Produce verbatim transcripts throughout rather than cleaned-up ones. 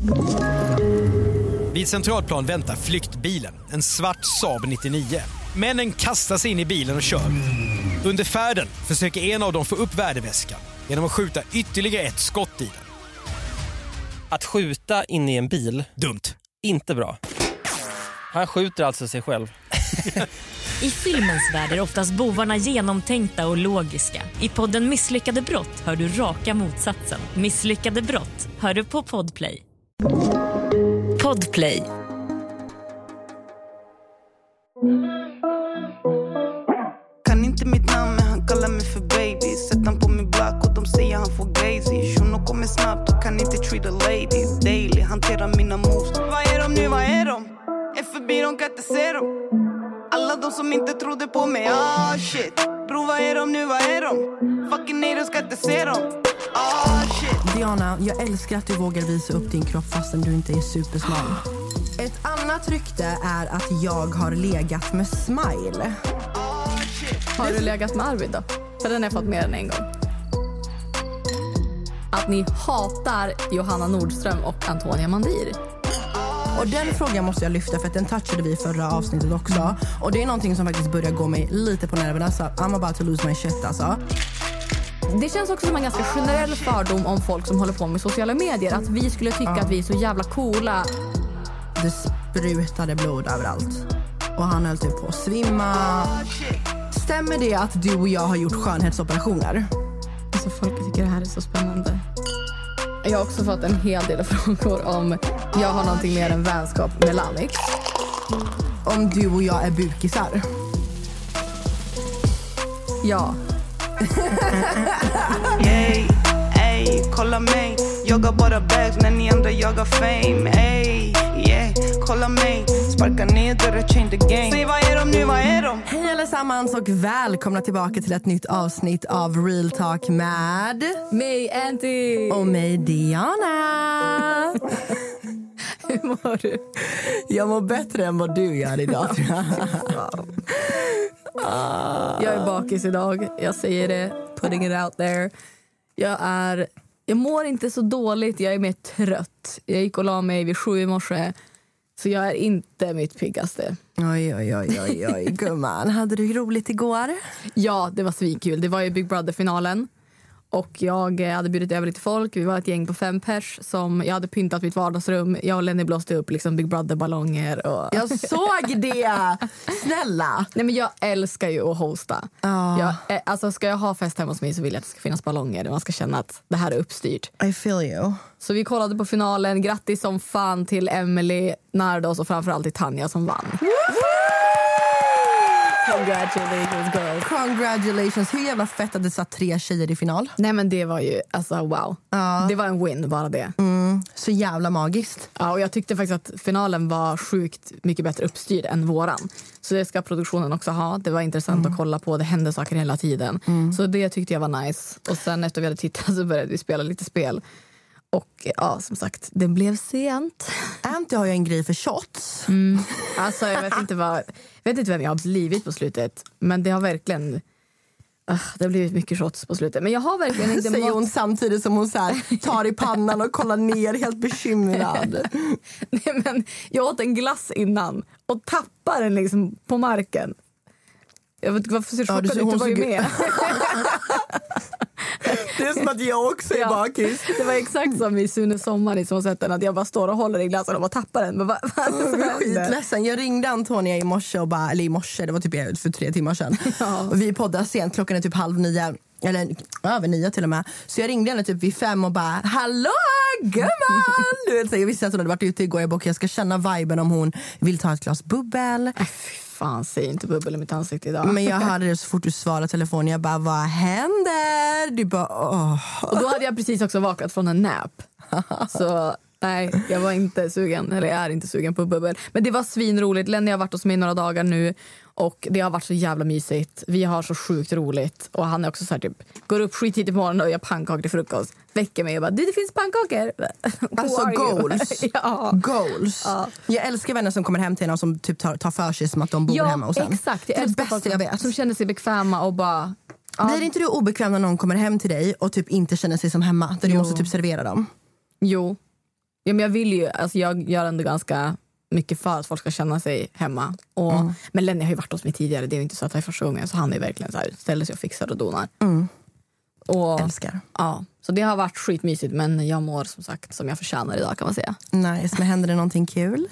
Vid Centralplan väntar flyktbilen, en svart Saab nittionio. Männen kastar sig in i bilen och kör. Under färden försöker en av dem få upp värdeväskan genom att skjuta ytterligare ett skott i den. Att skjuta in i en bil, dumt. Inte bra. Han skjuter alltså sig själv. I filmens värld är oftast bovarna genomtänkta och logiska. I podden Misslyckade brott hör du raka motsatsen. Misslyckade brott hör du på Podplay. Podplay. Kan inte mitt namn men han kallar mig för baby. Sätt han på min block och de säger han får gazy. Shuno kommer snabbt och kan inte treat a lady. Daily, hanterar mina moves. Vad är de nu, vad är de? Är förbi, de kan inte se dem. Alla de som inte trodde på mig, ah shit. Bro, vad är de nu, vad är de? Fucking haters ska inte se dem. Ah shit. Diana, jag älskar att du vågar visa upp din kropp fastän du inte är supersmal. Ett annat rykte är att jag har legat med Smile. Har du legat med Arvid då? För den har jag fått mer än en gång. Att ni hatar Johanna Nordström och Antonia Mandir. Och den frågan måste jag lyfta för att den touchade vi i förra avsnittet också. Och det är någonting som faktiskt börjar gå mig lite på nerverna. Så I'm about to lose my shit alltså. Det känns också som en ganska generell fördom om folk som håller på med sociala medier. Att vi skulle tycka uh. att vi är så jävla coola. Det sprutade blod överallt. Och han höll typ på att svimma. Stämmer det att du och jag har gjort skönhetsoperationer? Alltså folk tycker det här är så spännande. Jag har också fått en hel del frågor om jag har någonting mer än vänskap med Lanix. Om du och jag är bukisar. Ja. Ey, ey, kolla mig. Jag har bara bags när ni andra jagar fame. Ey, yeah, kolla mig. Sparka ner dörren, change the game. Säg vad är de nu, vad är de? Hej allesammans och välkomna tillbaka till ett nytt avsnitt av Real Talk med mig, Anty. Och mig, Diana. Hur mår du? Jag mår bättre än vad du gör idag. Jag är bakis idag. Jag säger det, putting it out there. Jag är Jag mår inte så dåligt, jag är mer trött. Jag gick och la mig vid sju i morse. Så jag är inte mitt piggaste. Oj, oj, oj, oj, oj, gumman. Hade du roligt igår? Ja, det var svinkul. Det var ju Big Brother-finalen. Och jag hade bjudit över lite folk. Vi var ett gäng på fem pers som jag hade pyntat mitt vardagsrum. Jag och Lenny blåste upp liksom Big Brother-ballonger. Och... Jag såg det! Snälla! Nej, men jag älskar ju att hosta. Oh. Jag, alltså, ska jag ha fest hemma hos mig så vill jag att det ska finnas ballonger. Man ska känna att det här är uppstyrt. I feel you. Så vi kollade på finalen. Grattis som fan till Emily, Nardos och framförallt till Tanja som vann. Congratulations, girl. Congratulations. Hur jävla fett att det satt tre tjejer i final? Nej, men det var ju, alltså wow. Ja. Det var en win, bara det. Mm, så jävla magiskt. Ja, och jag tyckte faktiskt att finalen var sjukt mycket bättre uppstyrd än våran. Så det ska produktionen också ha. Det var intressant mm. att kolla på. Det hände saker hela tiden. Mm. Så det tyckte jag var nice. Och sen efter vi hade tittat så började vi spela lite spel. Och ja, som sagt, det blev sent. Anty har ju en grej för shots. Mm. Alltså, jag vet inte vad, jag vet inte vem jag har blivit på slutet. Men det har verkligen... Uh, det har blivit mycket shots på slutet. Men jag har verkligen inte... Säger hon samtidigt som hon så här tar i pannan och kollar ner helt bekymrad. Nej, men jag åt en glass innan och tappade den liksom på marken. Jag vet inte varför ser chockad ut, var ju med. Det är som att jag också är ja, bakis. Det var exakt som i Sune Sommar i så sätten att jag bara står och håller i glassen och bara tappar den. Men vad, vad är det som händer? Skitledsen. Jag ringde Antonia i morse och bara, eller i morse, det var typ för tre timmar sedan. Ja. Och vi poddar sent, klockan är typ halv nio. Eller över nio till och med. Så jag ringde henne typ vid fem och bara, hallå gumman! Du vet, så jag visste att hon hade varit ute igår. Jag bara, jag ska känna viben om hon vill ta ett glas bubbel. Äh, fy fan, säg inte bubbel i mitt ansikte idag. Men jag hörde det så fort du svarade telefonen. Jag bara, vad händer? Du bara, åh. Och då hade jag precis också vaknat från en nap. Så nej, jag var inte sugen. Eller jag är inte sugen på bubbel. Men det var svinroligt. Lenny har varit hos mig några dagar nu. Och det har varit så jävla mysigt. Vi har så sjukt roligt. Och han är också så här typ, går upp skitidigt på morgonen och gör pannkakor till frukost. Väcker mig och bara, du det finns pannkakor. Alltså goals. Ja. Goals. Ja. Jag älskar vänner som kommer hem till en och som typ tar, tar för sig som att de bor ja, hemma hos en. Exakt. Jag det är det bästa bästa jag vet. Som känner sig bekväma och bara... Ja. Blir inte du obekväm när någon kommer hem till dig och typ inte känner sig som hemma? Där du jo. måste typ servera dem? Jo. Ja, men jag vill ju, alltså jag gör ändå ganska mycket för att folk ska känna sig hemma. Och, mm. Men Lenny har ju varit hos mig tidigare, det är ju inte så att det är första gången. Så han är verkligen så här, ställer sig och fixar och donar. Mm. Och, älskar. Ja, så det har varit skitmysigt, men jag mår som sagt som jag förtjänar idag, kan man säga. Nice, men händer det någonting kul?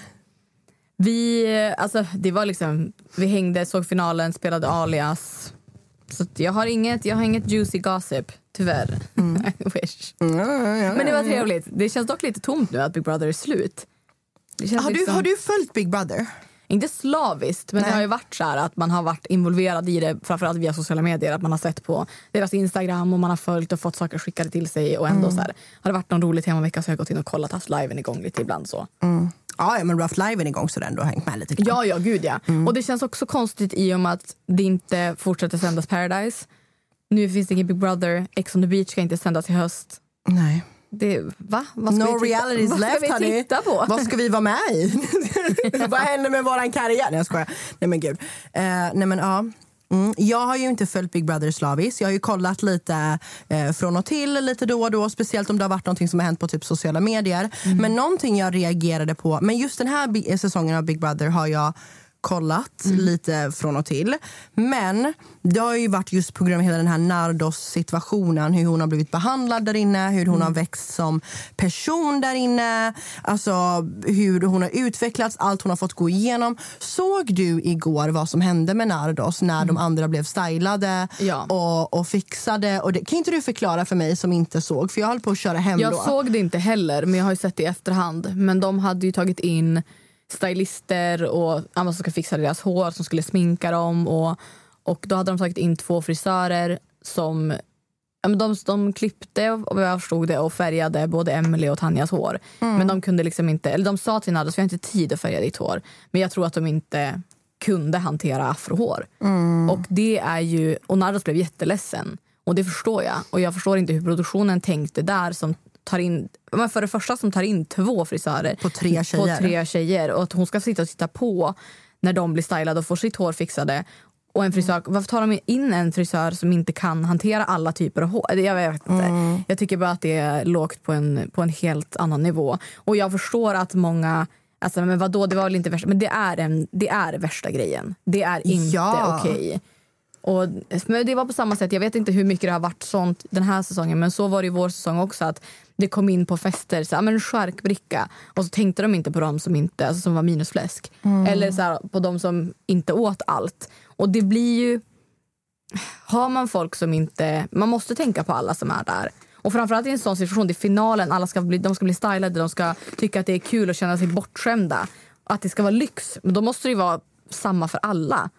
Vi, alltså det var liksom, vi hängde, såg finalen, spelade Alias. Så jag har inget, jag har inget juicy gossip, tyvärr. Mm. I wish. Mm, ja, ja, men det var trevligt. Det känns dock lite tomt nu att Big Brother är slut. Det känns har, liksom, du, har du följt Big Brother? Inte slaviskt, men Nej. det har ju varit så här att man har varit involverad i det, framförallt via sociala medier, att man har sett på deras Instagram och man har följt och fått saker skickade till sig och ändå mm. så här, har det varit någon rolig temavecka så har jag gått in och kollat, haft liven igång lite ibland så. Mm. Ja, ja, men du har haft liven igång så den du har hängt med lite. Ja, ja, gud ja. Mm. Och det känns också konstigt i och med att det inte fortsätter sändas Paradise. Nu finns det ingen Big Brother, Ex on the Beach ska inte sändas i höst. Nej. Det, va? Vad ska no vi titta, realities vad left, ska vi titta på? Vad ska vi vara med i? Vad händer med våran karriär? Nej, jag skojar. Nej, men gud. Uh, nej, men ja. Mm. Jag har ju inte följt Big Brother slavis. Jag har ju kollat lite eh, från och till, lite då och då. Speciellt om det har varit någonting som har hänt på typ sociala medier. Mm. Men någonting jag reagerade på, men just den här bi- säsongen av Big Brother har jag kollat mm. lite från och till. Men det har ju varit just på grund av hela den här Nardos-situationen, hur hon har blivit behandlad där inne, hur hon mm. har växt som person där inne, alltså hur hon har utvecklats, allt hon har fått gå igenom. Såg du igår vad som hände med Nardos när mm. de andra blev stylade ja. och, och fixade? Och det, kan inte du förklara för mig som inte såg? För jag höll på att köra hem jag då. Jag såg det inte heller, men jag har ju sett det i efterhand. Men de hade ju tagit in stylister och andra som ska fixa deras hår, som skulle sminka dem och, och då hade de tagit in två frisörer som ja, men de, de klippte och jag förstod det och färgade både Emily och Tanjas hår. Mm. Men de kunde liksom inte, eller de sa till Nardos, vi har inte tid att färga ditt hår. Men jag tror att de inte kunde hantera afrohår. Mm. Och det är ju, och Nardos blev jätteledsen. Och det förstår jag. Och jag förstår inte hur produktionen tänkte där som tar in, men för det första som tar in två frisörer på tre tjejer. På tre tjejer och att hon ska sitta och titta på när de blir stylade och får sitt hår fixade. Och en frisör, varför tar de in en frisör som inte kan hantera alla typer av hår? Jag vet inte. Mm. Jag tycker bara att det är lågt på en, på en helt annan nivå. Och jag förstår att många, alltså men vadå, det var väl inte värsta, men det är, en, det är värsta grejen. Det är inte ja. okej. Och, men det var på samma sätt, jag vet inte hur mycket det har varit sånt den här säsongen, men så var det i vår säsong också, att det kom in på fester så här, men en skärkbricka och så tänkte de inte på dem som inte, alltså, som var minusfläsk mm. eller så här, på dem som inte åt allt. Och det blir ju, har man folk som inte, man måste tänka på alla som är där. Och framförallt i en sån situation, det är finalen, alla ska bli, de ska bli stylade, de ska tycka att det är kul och känna sig bortskämda, att det ska vara lyx, men då måste det ju vara samma för alla.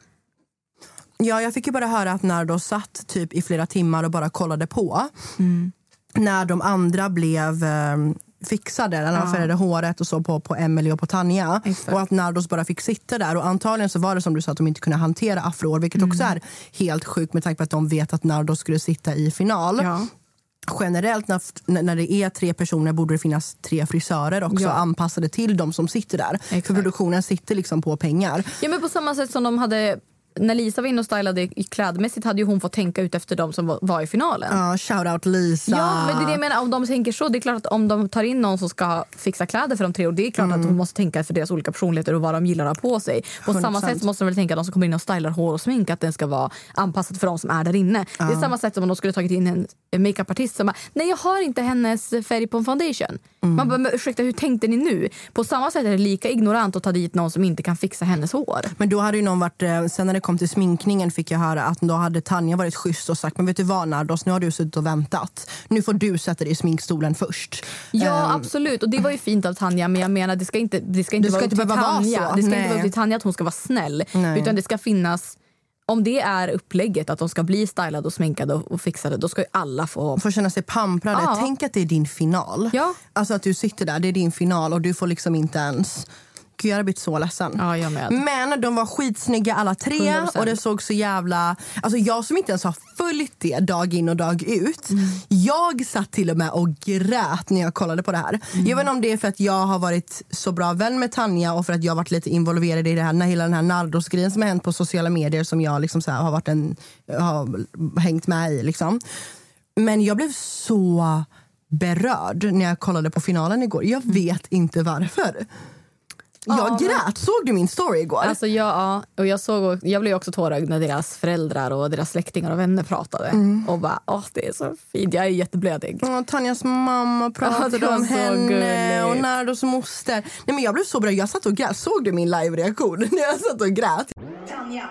Ja, jag fick ju bara höra att när de satt typ i flera timmar och bara kollade på mm. när de andra blev eh, fixade, när de ja. färgade håret och så på, på Emily och på Tanja. Exakt. Och att Nardos bara fick sitta där. Och antagligen så var det som du sa att de inte kunde hantera afrohår, vilket mm. också är helt sjukt med tanke på att de vet att Nardos skulle sitta i final. Ja. Generellt när, när det är tre personer borde det finnas tre frisörer också, ja. anpassade till de som sitter där. Exakt. För produktionen sitter liksom på pengar. Ja, men på samma sätt som de hade, när Lisa var inne och stylade i klädmässigt, hade ju hon fått tänka ut efter de som var, var i finalen. Ja, shout out Lisa. Ja, men det är det jag menar, om de tänker så, det är klart att om de tar in någon som ska fixa kläder för de tre, och det är klart mm. att de måste tänka för deras olika personligheter och vad de gillar att ha på sig. På hundra procent. Samma sätt måste de väl tänka att de som kommer in och stylar hår och smink, att den ska vara anpassad för de som är där inne. Ja. Det är samma sätt som om de skulle tagit in en makeupartist som bara, nej jag har inte hennes färg på en foundation. Mm. Man bara, men ursäkta, hur tänkte ni nu? På samma sätt är det lika ignorant att ta dit någon som inte kan fixa hennes hår. Men då hade ju någon varit, sen när det kom till sminkningen fick jag höra att då hade Tanja varit schysst och sagt, men vet du vad Nardos, nu har du suttit och väntat. Nu får du sätta dig i sminkstolen först. Ja, um, absolut. Och det var ju fint av Tanja, men jag menar, det ska inte, det ska inte det ska vara inte upp till Tanja. vara det ska Nej. inte vara upp till Tanja att hon ska vara snäll. Nej. Utan det ska finnas, om det är upplägget att de ska bli stylade och sminkade och, och fixade, då ska ju alla få... Få känna sig pamprade. Ja. Tänk att det är din final. Ja. Alltså att du sitter där, det är din final och du får liksom inte ens... Gud, jag hade blivit så ledsen. Ja, jag med. Men de var skitsnygga alla tre hundra procent. Och det såg så jävla... Alltså jag som inte ens har följt det dag in och dag ut. Mm. Jag satt till och med och grät när jag kollade på det här. Mm. Jag vet inte om det är för att jag har varit så bra vän med Tanja och för att jag har varit lite involverad i det här, när hela den här Nardos-grejen som har hänt på sociala medier, som jag liksom så här har varit en, har hängt med i liksom. Men jag blev så berörd när jag kollade på finalen igår. Jag vet inte varför. Jag Ja, grät. men... Såg du min story igår? Alltså ja, och jag såg, jag blev också tårögd när deras föräldrar och deras släktingar och vänner pratade. Mm. Och bara, åh det är så fint, jag är jätteblödig. Ja, Tanjas mamma pratade ja, om henne gulligt. och Nardos moster. Nej, men jag blev så bra, jag satt och grät. Såg du min live-reaktion när jag satt och grät? Tanja.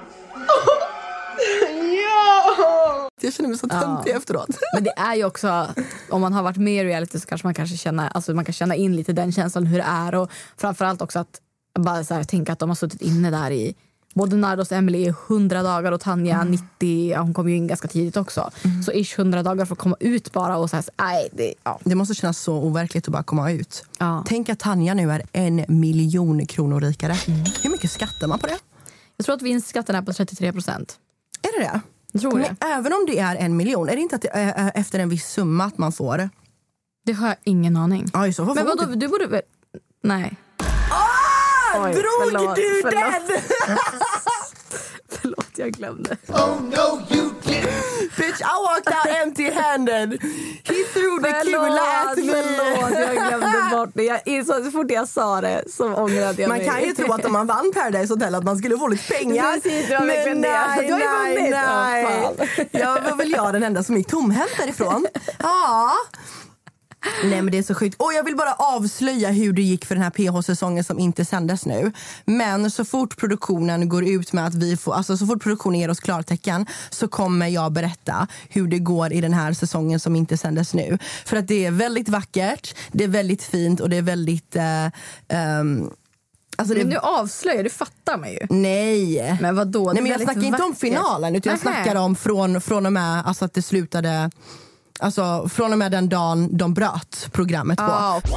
Ja! Jag känner mig så töntig ja. efteråt. Men det är ju också, om man har varit med i reality så kanske man kanske känna, alltså man kan känna in lite den känslan hur det är. Och framförallt också att bara så här, tänka att de har suttit inne där i både Nardos och Emily i hundra dagar och Tanja mm. nittio, ja, hon kom ju in ganska tidigt också. Mm. Så ish hundra dagar för att komma ut bara och så här, nej, det, ja. Det måste kännas så overkligt att bara komma ut. Ja. Tänk att Tanja nu är en miljon kronor rikare. Mm. Hur mycket skattar man på det? Jag tror att vinstskatten är på trettiotre procent. Är det det? Jag tror Men det. Även om det är en miljon, är det inte att det är efter en viss summa att man får? Det har jag ingen aning. Ja, så Men vadå, du borde väl... Nej. Ah, Oj, drog förlåt, du förlåt. den? Förlåt, jag glömde. Oh no you didn't. Bitch, I walked out empty-handed. He threw the kula at me. Förlåt, jag glömde bort det. Jag insåg så fort jag sa det så ångrade jag man mig. kan ju tro att om man vann Paradise Hotel att man skulle få lite pengar. Precis, det var men nej, det. nej, nej. nej. Jag var väl jag den enda som gick tomhänt därifrån. Ja. Nej, men det är så sjukt. Och jag vill bara avslöja hur det gick för den här P H-säsongen som inte sändes nu. Men så fort produktionen går ut med att vi får, alltså så fort produktionen ger oss klartecken så kommer jag berätta hur det går i den här säsongen som inte sändes nu. För att det är väldigt vackert, det är väldigt fint och det är väldigt... Uh, um, Alltså det... Men nu avslöjar, du fattar mig ju. Nej. Men vadå? Nej, men jag snackar inte om finalen utan jag snackar om från, från och med alltså att det slutade... Alltså från och med den dagen de bröt programmet på. Ah, okay.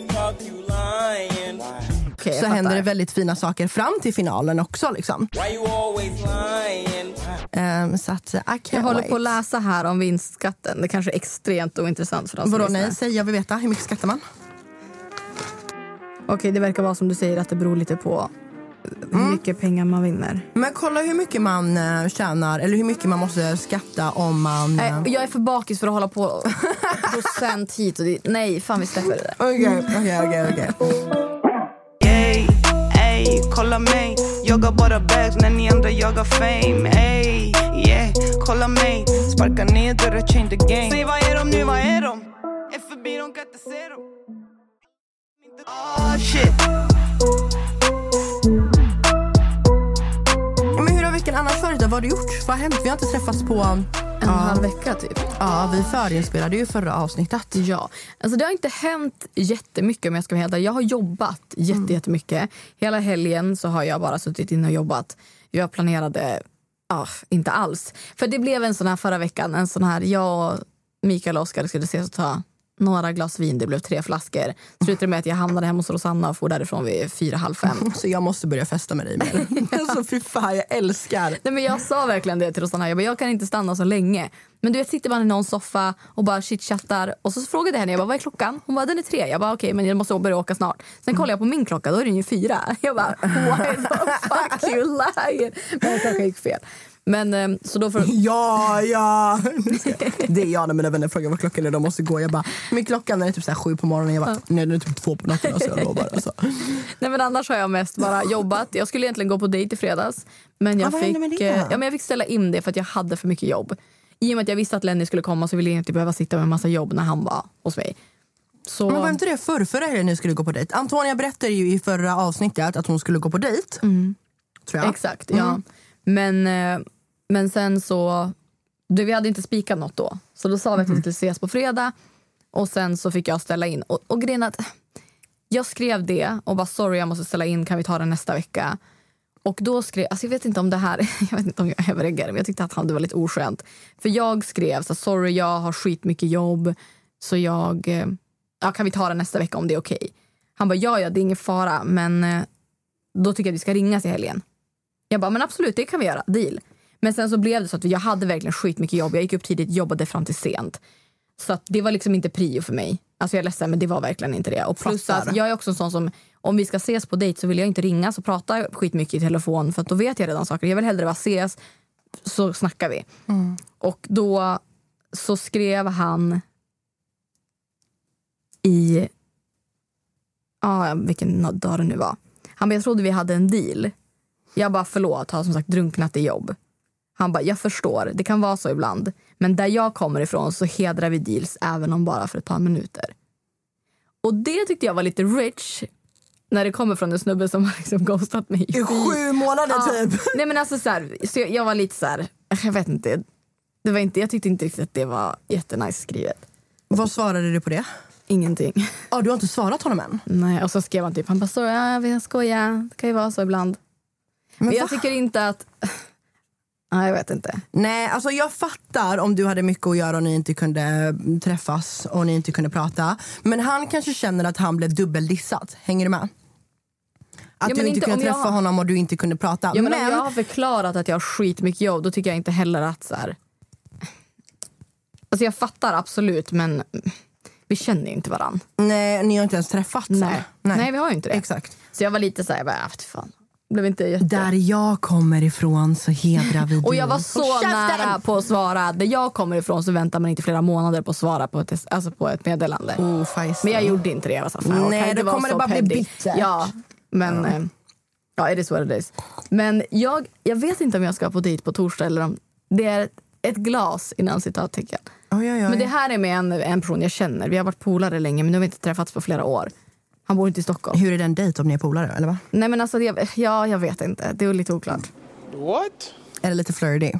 Okay, så händer det väldigt fina saker fram till finalen också liksom. Um, så att, jag håller wait. på att läsa här om vinstskatten. Det kanske är extremt ointressant för dem. Vadå, nej, säg, jag vill veta. Hur mycket skattar man? Okej, okay, det verkar vara som du säger att det beror lite på hur mm. mycket pengar man vinner. Men kolla hur mycket man uh, tjänar eller hur mycket man måste skatta om man... Uh... Nej, jag är för bakis för att hålla på procent hit och dit. Nej, fan vi släpper det där. Okej, okej, okej, okej. Ey, ey, kolla mig. Jagar bara bags när ni andra jagar fame. Ey, yeah, kolla mig. Sparka ner dörrar, change the game. Säg vad är de nu, vad är de? Är förbi, de kan inte se dem. Oh shit. Men hur har veckan annars varit? Vad har du gjort? Vad har hänt? Vi har inte träffats på... En ja. halv vecka typ. Ja, vi förinspelade ju förra avsnittet. Ja, alltså det har inte hänt jättemycket om jag ska vara helt ärlig. Jag har jobbat jätte, jättemycket. Hela helgen så har jag bara suttit in och jobbat. Jag planerade, ah, inte alls. För det blev en sån här förra veckan, en sån här, jag och Mikael och Oskar skulle ses och ta några glas vin, det blev tre flaskor. Slutade med att jag hamnade hemma hos Rosanna och får därifrån vid fyra, halv fem. Så jag måste börja festa med dig mer. Alltså fy fan, jag älskar. Nej, men jag sa verkligen det till Rosanna. Jag bara, jag kan inte stanna så länge. Men du vet, sitter man i någon soffa och bara chitchattar. Och så frågade jag henne, jag bara, vad är klockan? Hon bara, den är tre. Jag bara, okej, okay, men jag måste börja åka snart. Sen kollar jag på min klocka, då är den ju fyra. Jag bara, why the fuck you lying? Men klockan gick fel. Men så då för... Ja, ja. Det är jag när mina vänner frågar vad klockan är. De måste gå. Jag bara, men klockan är typ så här sju på morgonen. Jag bara, nej, det är typ två på natten. Så jag lovar, alltså. Nej, men annars har jag mest bara jobbat. Jag skulle egentligen gå på dejt i fredags. Men jag, ah, fick, ja, men jag fick ställa in det för att jag hade för mycket jobb. I och med att jag visste att Lenny skulle komma så ville jag inte behöva sitta med en massa jobb när han var hos mig. Så... Men var inte det förr, förra helgen ni skulle gå på dejt? Antonia berättade ju i förra avsnittet att hon skulle gå på dejt. Mm. Tror jag. Exakt, ja. Mm. Men... Men sen så, du, vi hade inte spikat något då. Så då sa vi att vi skulle ses på fredag. Och sen så fick jag ställa in. Och, och grejen att jag skrev det och bara sorry, jag måste ställa in, kan vi ta det nästa vecka? Och då skrev, alltså jag vet inte om det här, jag vet inte om jag överreagerade, men jag tyckte att han, det var lite oskönt. För jag skrev så sorry, jag har skitmycket jobb. Så jag, ja, kan vi ta det nästa vecka om det är okej? Okay? Han bara, ja, ja, det är ingen fara, men då tycker jag att vi ska ringas i helgen. Jag bara, men absolut, det kan vi göra, deal. Men sen så blev det så att jag hade verkligen skitmycket jobb. Jag gick upp tidigt, jobbade fram till sent. Så att det var liksom inte prio för mig. Alltså jag är ledsen, men det var verkligen inte det. Och plus att jag är också en sån som, om vi ska ses på dejt så vill jag inte ringa så prata skitmycket i telefon. För att då vet jag redan saker. Jag vill hellre bara ses, så snackar vi. Mm. Och då så skrev han, i... Ja, vilken dag det nu var. Han bara, jag trodde vi hade en deal. Jag bara, förlåt, har som sagt drunknat i jobb. Han bara, jag förstår, det kan vara så ibland. Men där jag kommer ifrån så hedrar vi deals även om bara för ett par minuter. Och det tyckte jag var lite rich när det kommer från en snubbe som har liksom ghostat mig i sju månader ja. typ. Nej men alltså så här, så jag, jag var lite så här, jag vet inte, det var inte, jag tyckte inte riktigt att det var jättenice skrivet. Vad svarade du på det? Ingenting. Ja, du har inte svarat honom än? Nej, och så skrev han typ, han bara, så ja, jag vill skoja, det kan ju vara så ibland. Men, men jag tycker inte att... Nej, jag vet inte. Nej, alltså jag fattar om du hade mycket att göra och ni inte kunde träffas och ni inte kunde prata. Men han kanske känner att han blev dubbeldissad. Hänger du med? Att ja, du inte, inte kunde träffa har... honom och du inte kunde prata. Ja, men, men om jag har förklarat att jag har skitmycket jobb, då tycker jag inte heller att så här... Alltså jag fattar absolut, men vi känner ju inte varann. Nej, ni har inte ens träffats. Nej. Nej. Nej, vi har ju inte det. Exakt. Så jag var lite så här, jag bara, fan. Blev inte jätte... Där jag kommer ifrån så hedrar vi dig. Och jag var så nära på att svara. Där jag kommer ifrån så väntar man inte flera månader på att svara på ett, alltså på ett meddelande. Oh, men jag gjorde inte det. Jag var så här, nej, då kommer det bara petty. bli bittert. Ja, men... Ja. Ja, it is what it is. Men jag, jag vet inte om jag ska på dit på torsdag eller om det är ett, ett glas innan citattecken. Oj, oj, oj. Men det här är med en, en person jag känner. Vi har varit polare länge men nu har vi inte träffats på flera år. Han bor inte i Stockholm. Hur är den dejt om ni är polare eller va? Nej men alltså, jag, ja, jag vet inte. Det är lite oklart. What? Är det lite flirty?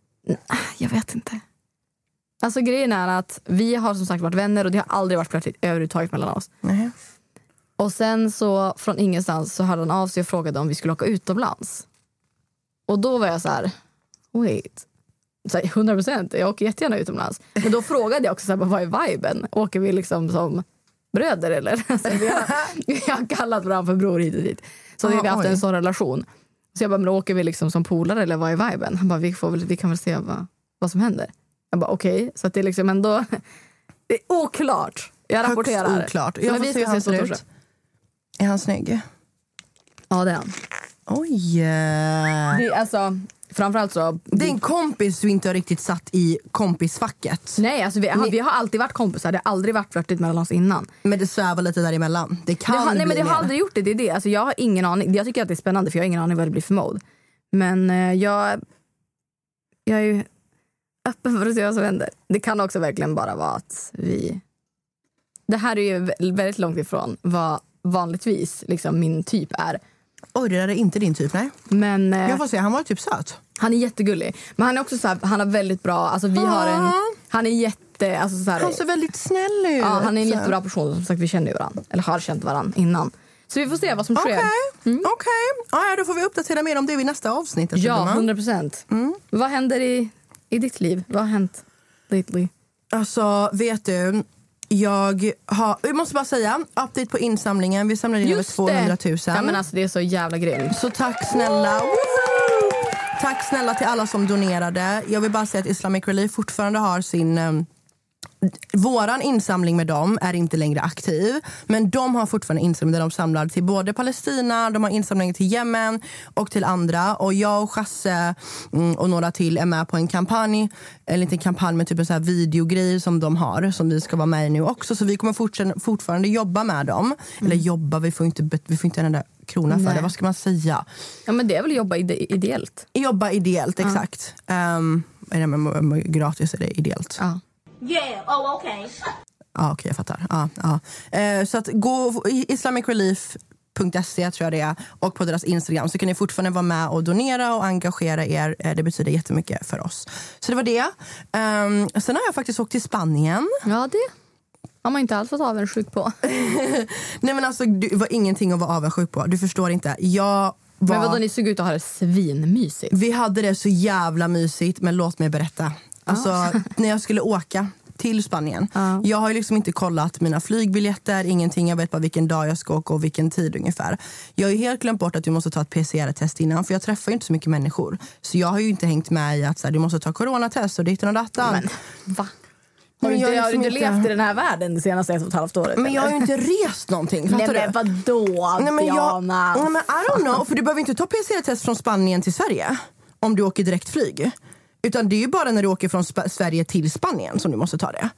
Jag vet inte. Alltså grejen är att vi har som sagt varit vänner och det har aldrig varit flirtigt överhuvudtaget mellan oss. Nej. Och sen så från ingenstans så hörde han av sig och frågade om vi skulle åka utomlands. Och då var jag så här, wait. Så här, hundra procent, jag åker jättegärna utomlands. Men då frågade jag också så här, vad är viben? Åker vi liksom som bröder eller? Alltså, vi, har, vi har kallat varandra för bror hit och dit. Så ah, vi har haft oj. en sån relation. Så jag bara, men åker vi liksom som polare eller vad är viben? Han bara, vi, får väl, vi kan väl se vad, vad som händer. Jag bara, okej. Okay. Så att det är liksom ändå, det är oklart. Jag rapporterar. Högst oklart. Jag får vi se hur han ser ut. Är han snygg? Ja, det är han. Oj. Det är alltså, framförallt så... Det är en kompis du inte har riktigt satt i kompisfacket. Nej, alltså vi, Ni... vi har alltid varit kompisar. Det har aldrig varit flörtigt mellan oss innan. Men det svävar lite däremellan. Det kan det har, nej, men det mer. har aldrig gjort det. Det är det. Alltså, jag har ingen aning. Jag tycker att det är spännande för jag har ingen aning vad det blir för mode. Men eh, jag... Jag är ju öppen för att se vad som händer. Det kan också verkligen bara vara att vi... Det här är ju väldigt långt ifrån vad vanligtvis liksom min typ är. Oj, det där är inte din typ, nej. Men eh, jag får se, han var typ söt. Han är jättegullig. Men han är också så här, han har väldigt bra, alltså vi har en, han är jätte, alltså så här, han ser väldigt snäll ut. Ja, han är en jättebra person, som sagt vi känner ju varandra. Eller har känt varandra innan. Så vi får se vad som sker. Okej, okay. mm. okay. Ja, då får vi uppdatera mer om det i nästa avsnitt. Ja, hundra procent. Mm. Vad händer i, i ditt liv? Vad har hänt lately? Alltså, vet du... Jag, har, jag måste bara säga, update på insamlingen. Vi samlade in över tvåhundratusen. Ja, men alltså, det är så jävla grymt. Så tack snälla. Woohoo! Tack snälla till alla som donerade. Jag vill bara säga att Islamic Relief fortfarande har sin... Um, våran insamling med dem är inte längre aktiv. Men de har fortfarande insamling där de samlar till både Palestina, de har insamling till Jemen och till andra. Och jag och Chasse mm, och några till är med på en kampanj. Eller inte en kampanj men typ en sån här videogrej som de har. Som vi ska vara med i nu också. Så vi kommer fortfarande, fortfarande jobba med dem. Mm. Eller jobba, vi får inte, vi får inte en enda krona för Nej. det. Vad ska man säga? Ja men det är väl jobba ide- ideellt. Jobba ideellt, exakt. Ja. Um, är det med, gratis är det ideellt. Ja. Yeah, oh okay. Ja, okej, okay, jag fattar. Ja, ja. Eh, så att gå islamic relief punkt se tror jag det är och på deras Instagram så kan ni fortfarande vara med och donera och engagera er. Eh, det betyder jättemycket för oss. Så det var det. Um, sen har jag faktiskt åkt till Spanien. Ja, det har man inte alls fått avundsjuk på. Nej men alltså, det var ingenting att vara avundsjuk på. Du förstår inte. Jag var... Men vadå, ni såg ut att ha det svinmysigt. Vi hade det så jävla mysigt, men låt mig berätta. Alltså, ah. när jag skulle åka till Spanien. Ah. Jag har ju liksom inte kollat mina flygbiljetter, ingenting. Jag vet bara vilken dag jag ska åka och vilken tid ungefär. Jag har ju helt glömt bort att du måste ta ett P C R-test innan, för jag träffar ju inte så mycket människor. Så jag har ju inte hängt med i att så här, du måste ta coronatest och ditt och dattan. Men va? Har du inte, jag har liksom inte levt i den här världen det senaste ett och ett halvt året? Men jag har ju inte rest någonting. Nej men vadå, Nej, men jag, nej, men I don't know, för du behöver inte ta P C R-test från Spanien till Sverige om du åker direkt flyg. Utan det är ju bara när du åker från Sp- Sverige till Spanien som du måste ta det.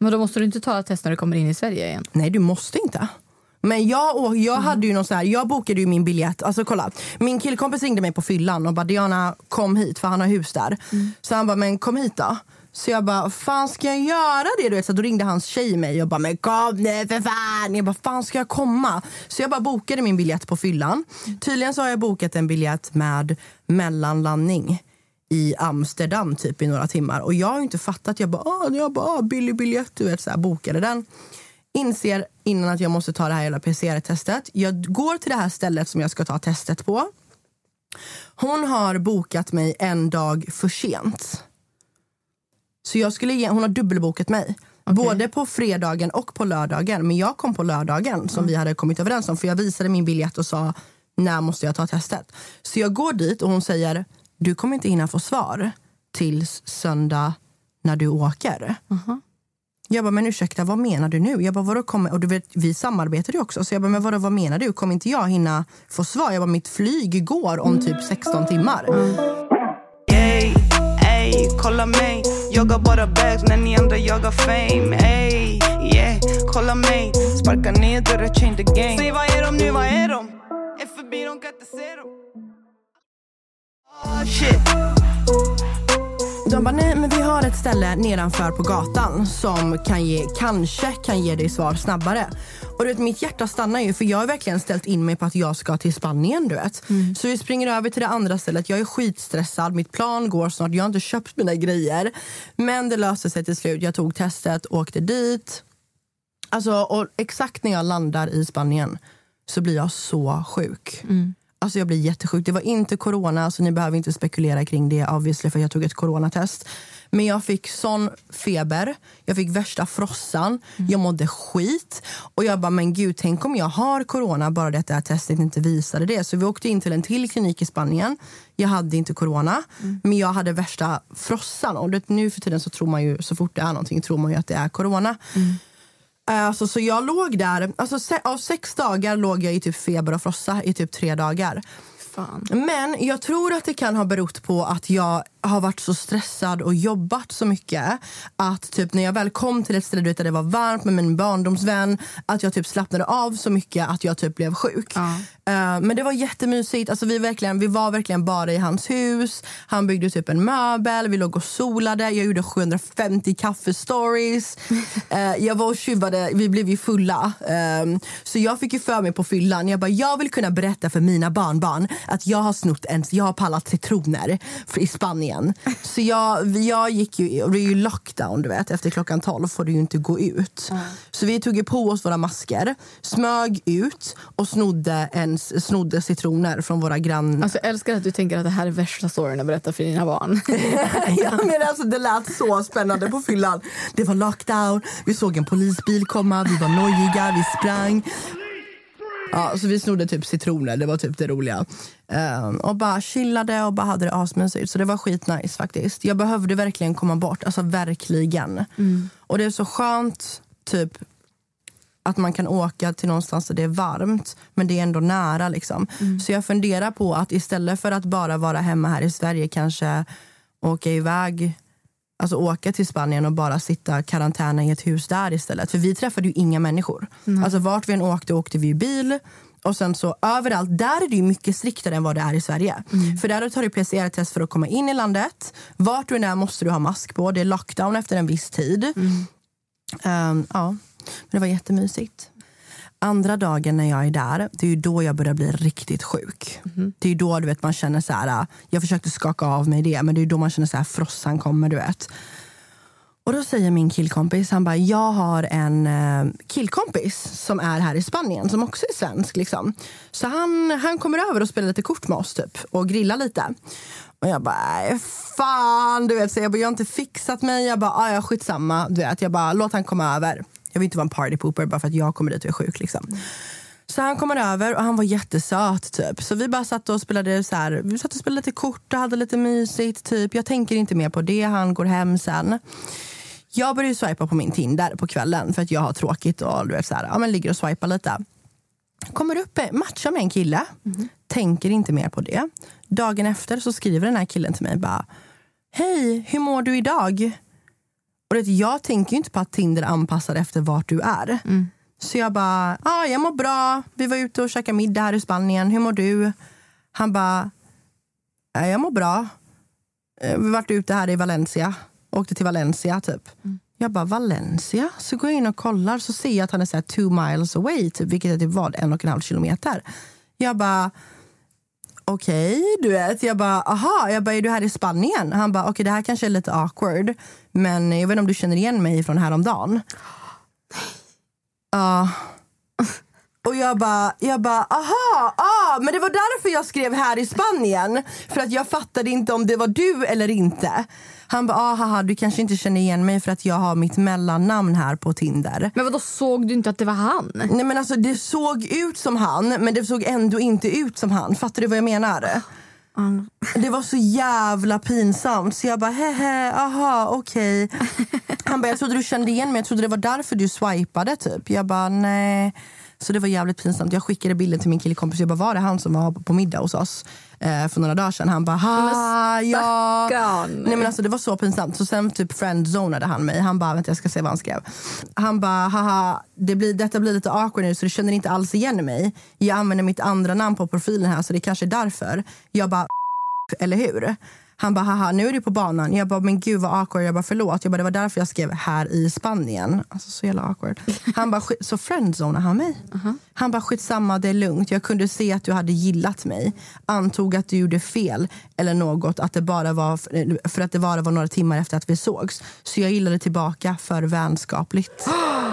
Men då måste du inte ta ett test när du kommer in i Sverige igen? Nej, du måste inte. Men jag, och jag mm. hade ju någon så här, jag bokade ju min biljett. Alltså kolla, min killkompis ringde mig på fyllan och bara, Diana, kom hit för han har hus där. Mm. Så han bara, men kom hit då. Så jag bara, fan ska jag göra det? Du vet, så då ringde hans tjej mig och bara, men kom nu för fan. Jag bara, fan ska jag komma? Så jag bara bokade min biljett på fyllan. Tydligen så har jag bokat en biljett med mellanlandning i Amsterdam typ i några timmar. Och jag har ju inte fattat, jag bara, ah, jag bara ah, billig biljett, du vet, så här, bokade den. Inser innan att jag måste ta det här hela P C R-testet. Jag går till det här stället som jag ska ta testet på. Hon har bokat mig en dag för sent. Så jag skulle ge, hon har dubbelbokat mig. Okay. Både på fredagen och på lördagen. Men jag kom på lördagen som mm. vi hade kommit överens om. För jag visade min biljett och sa, när måste jag ta testet? Så jag går dit och hon säger, du kommer inte hinna få svar tills söndag när du åker. Uh-huh. Jag bara, men ursäkta, vad menar du nu? Jag bara, vadå kommer, och du vet, vi samarbetar ju också. Så jag bara, men vadå, vad menar du? Kommer inte jag hinna få svar? Jag bara, mitt flyg går om typ sexton timmar. Mm. Yay, ey, kolla mig. Jag har bara bags när ni andra jagar fame. Ey, yeah, kolla mig. Sparka ner dörrar, change the game. Säg, vad är de nu, vad är de? Är förbi, de kan inte se dem. Oh, shit. De bara, nej men vi har ett ställe nedanför på gatan som kan ge, kanske kan ge dig svar snabbare. Och du vet, mitt hjärta stannar ju, för jag har verkligen ställt in mig på att jag ska till Spanien, du vet. Mm. Så vi springer över till det andra stället. Jag är skitstressad, mitt plan går snart, jag har inte köpt mina grejer. Men det löste sig till slut, jag tog testet, åkte dit. Alltså, och exakt när jag landar i Spanien så blir jag så sjuk. Mm. Alltså jag blir jättesjuk. Det var inte corona, så ni behöver inte spekulera kring det, obviously, för jag tog ett coronatest. Men jag fick sån feber. Jag fick värsta frossan. Mm. Jag mådde skit. Och jag bara, men gud, tänk om jag har corona, bara det att det här testet inte visade det. Så vi åkte in till en till klinik i Spanien. Jag hade inte corona, mm. men jag hade värsta frossan. Och det, nu för tiden så tror man ju, så fort det är någonting, tror man ju att det är corona. Mm. Alltså, så jag låg där, alltså, se, av sex dagar låg jag i typ feber och frossa i typ tre dagar. Fan. Men jag tror att det kan ha berott på att jag har varit så stressad och jobbat så mycket att typ när jag väl kom till ett ställe där det var varmt med min barndomsvän, att jag typ slappnade av så mycket att jag typ blev sjuk. Ja. Uh, men det var jättemysigt. Alltså vi, verkligen, vi var verkligen bara i hans hus. Han byggde typ en möbel. Vi låg och solade. Jag gjorde sjuhundrafemtio kaffestories. uh, Jag var och tjuvade. Vi blev ju fulla. Uh, så jag fick ju för mig på fyllan. Jag bara, jag vill kunna berätta för mina barnbarn att jag har snott en, jag har pallat citroner i Spanien. Så jag, jag gick ju, och det är ju lockdown, du vet, efter klockan tolv får du ju inte gå ut. Mm. Så vi tog ju på oss våra masker, smög ut och snodde, en, snodde citroner från våra grannar. Alltså jag älskar att du tänker att det här är värsta storyn att berätta för dina barn. Ja, men alltså det lät så spännande på fyllan. Det var lockdown, vi såg en polisbil komma, vi var nojiga, vi sprang. Ja, så vi snodde typ citroner, det var typ det roliga. Um, och bara chillade och bara hade det asmysigt. Så det var skitnice faktiskt. Jag behövde verkligen komma bort, alltså verkligen. Mm. Och det är så skönt typ att man kan åka till någonstans där det är varmt, men det är ändå nära liksom. Mm. Så jag funderar på att istället för att bara vara hemma här i Sverige, kanske åka iväg, alltså åka till Spanien och bara sitta karantäna i ett hus där istället. För vi träffade ju inga människor. Mm. Alltså vart vi än åkte, åkte vi i bil. Och sen så överallt, där är det ju mycket striktare än vad det är i Sverige. Mm. För där tar du P C R-test för att komma in i landet. Vart du än är måste du ha mask på. Det är lockdown efter en viss tid. Mm. Um, ja, men det var jättemysigt. Andra dagen när jag är där, det är ju då jag börjar bli riktigt sjuk. Mm. Det är ju då, du vet, man känner så här, jag försökte skaka av mig det, men det är ju då man känner så här, frossan kommer, du vet. Och då säger min killkompis, han bara, jag har en eh, killkompis som är här i Spanien, som också är svensk liksom. Så han, han kommer över och spelar lite kort med oss typ, och grillar lite. Och jag bara, fan, du vet, så jag bara, jag har inte fixat mig. Jag bara, ja, skitsamma, du vet. Jag bara, låt han komma över. Jag vill inte vara en partypooper bara för att jag kommer dit och är sjuk liksom. Mm. Så han kommer över och han var jättesöt typ. Så vi bara satt och spelade så här, vi satt och spelade lite kort och hade lite mysigt typ. Jag tänker inte mer på det, han går hem sen. Jag började swipa på min Tinder på kvällen för att jag har tråkigt och du vet så här, ja men ligger och swipar lite. Kommer upp, matchar med en kille. Mm. Tänker inte mer på det. Dagen efter så skriver den här killen till mig bara, hej, hur mår du idag? Och det, jag tänker ju inte på att Tinder anpassar efter vart du är. Mm. Så jag bara, ja ah, jag mår bra. Vi var ute och käkade middag här i Spanien. Hur mår du? Han bara, ja, jag mår bra. Vi har varit ute här i Valencia. Åkte till Valencia typ. Mm. Jag bara, Valencia? Så går jag in och kollar. Så ser jag att han är så här two miles away. Typ, vilket är typ vad, en och en halv kilometer. Jag bara, okej, okay, du vet. Jag bara, aha, jag bara, är du här i Spanien? Han bara, okej, okay, det här kanske är lite awkward. Men jag vet inte om du känner igen mig från häromdagen. Ja. Uh. Och jag bara, jag bara, aha, ah, men det var därför jag skrev här i Spanien. För att jag fattade inte om det var du eller inte. Han bara, ah, haha, du kanske inte känner igen mig för att jag har mitt mellannamn här på Tinder. Men vadå, såg du inte att det var han? Nej men alltså det såg ut som han, men det såg ändå inte ut som han. Fattar du vad jag menar? Mm. Det var så jävla pinsamt. Så jag bara, hehe, aha, okej. Okay. Han bara, jag trodde du kände igen mig. Jag trodde det var därför du swipade typ. Jag bara, nej. Så det var jävligt pinsamt. Jag skickade bilden till min killekompis. Jag bara, var det han som var på middag hos oss eh, för några dagar sedan? Han bara, ha, ja. Nej men alltså det var så pinsamt. Så sen typ friendzonade han mig. Han bara, vänta jag ska se vad han skrev. Han bara, haha, det blir, detta blir lite awkward nu så du känner inte alls igen mig. Jag använder mitt andra namn på profilen här så det kanske är därför. Jag bara, eller hur? Han bara, haha, nu är du på banan. Jag bara, men gud vad awkward. Jag bara, förlåt. Jag bara, det var därför jag skrev här i Spanien. Alltså så jävla awkward. Han bara, så friendzonade han mig. Uh-huh. Han bara, skitsamma, det är lugnt. Jag kunde se att du hade gillat mig. Antog att du gjorde fel eller något. Att det bara var, för att det bara var några timmar efter att vi sågs. Så jag gillade tillbaka för vänskapligt.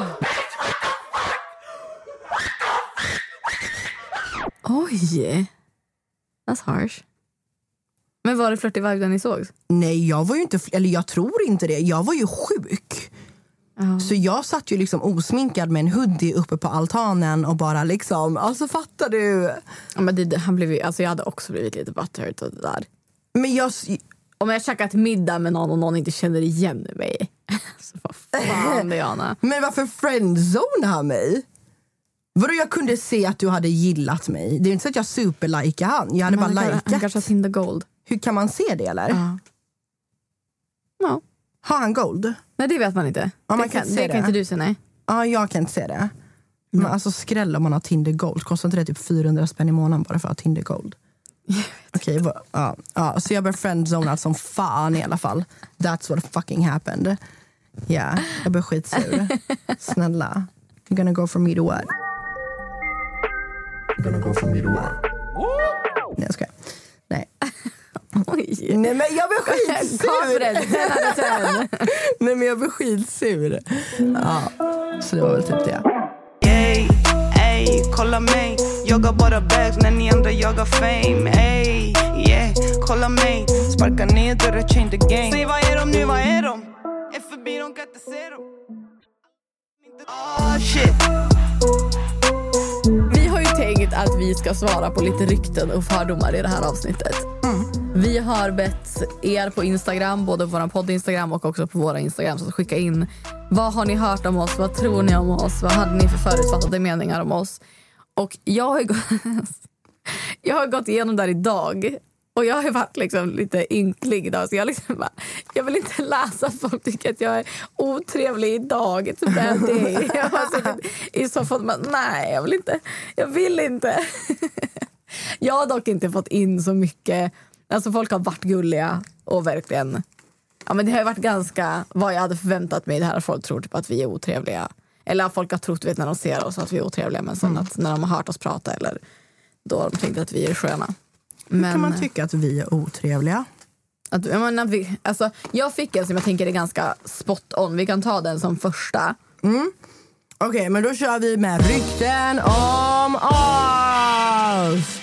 Oj. That's harsh. Men var det flörtig vibe när ni sågs? Nej, jag var ju inte, eller jag tror inte det. Jag var ju sjuk. Oh. Så jag satt ju liksom osminkad med en hoodie uppe på altanen och bara liksom, alltså fattar du? Ja, men det, han blev ju, alltså jag hade också blivit lite butthurt och det där. Men jag... Om jag käkat middag med någon och någon inte känner igen mig. Så vad fan, Diana. Men varför friendzone han mig? Vadå, jag kunde se att du hade gillat mig. Det är inte så att jag superlikade han. Jag hade men bara likat. likat. Han kanske har Tinder Gold. Hur kan man se det eller? Ja. Ja. Har han gold? Nej, det vet man inte. Ja, man det kan, kan, se det det. kan inte du se, nej. Ja, jag kan inte se det. Men mm. alltså skräll om man har Tinder Gold. Kostar inte det typ fyrahundra spänn i månaden bara för att ha Tinder Gold? Okej, okay, ja, ja. Så jag började friendzona som fan i alla fall. That's what fucking happened. Ja, yeah, jag blev skitsur. Snälla. You're gonna go from me to what? You're gonna go from me to what? Nej, jag skojar. Nej. Oj. Nej men jag blir skitsur. Nej men jag blir skitsur. Ja, så det var väl typ det. Ey, ey, kolla mig. Jag har bara bags när ni andra jagar fame. Ey, yeah, kolla mig. Sparka ner dörrar, change the game. Säg vad är de nu, vad är de? Är förbi, de kan inte se dem. Oh shit. Vi har ju tänkt att vi ska svara på lite rykten och fördomar i det här avsnittet. Mm. Vi har bett er på Instagram, både på vår podd Instagram och också på våra Instagram, så skicka in vad har ni hört om oss, vad tror ni om oss, vad hade ni för förutfattade meningar om oss. Och jag har gått, jag har gått igenom där idag. Och jag har varit liksom lite ynklig då, så jag liksom bara, jag vill inte läsa att folk tycker att jag är otrevlig idag. It's a bad day. Jag har suttit i soffan och bara, nej, jag vill inte. Jag vill inte. Jag har dock inte fått in så mycket. Alltså folk har varit gulliga och verkligen, ja men det har varit ganska vad jag hade förväntat mig. Det här att folk tror typ att vi är otrevliga. Eller att folk har trott, vet, när de ser oss att vi är otrevliga. Men sen mm. att när de har hört oss prata eller då har de tänkt att vi är sköna. Men, hur kan man tycka att vi är otrevliga? Att, jag, menar, vi, alltså, jag fick en som jag tänker är ganska spot on. Vi kan ta den som första. Mm. Okej, okay, men då kör vi med rykten om oss.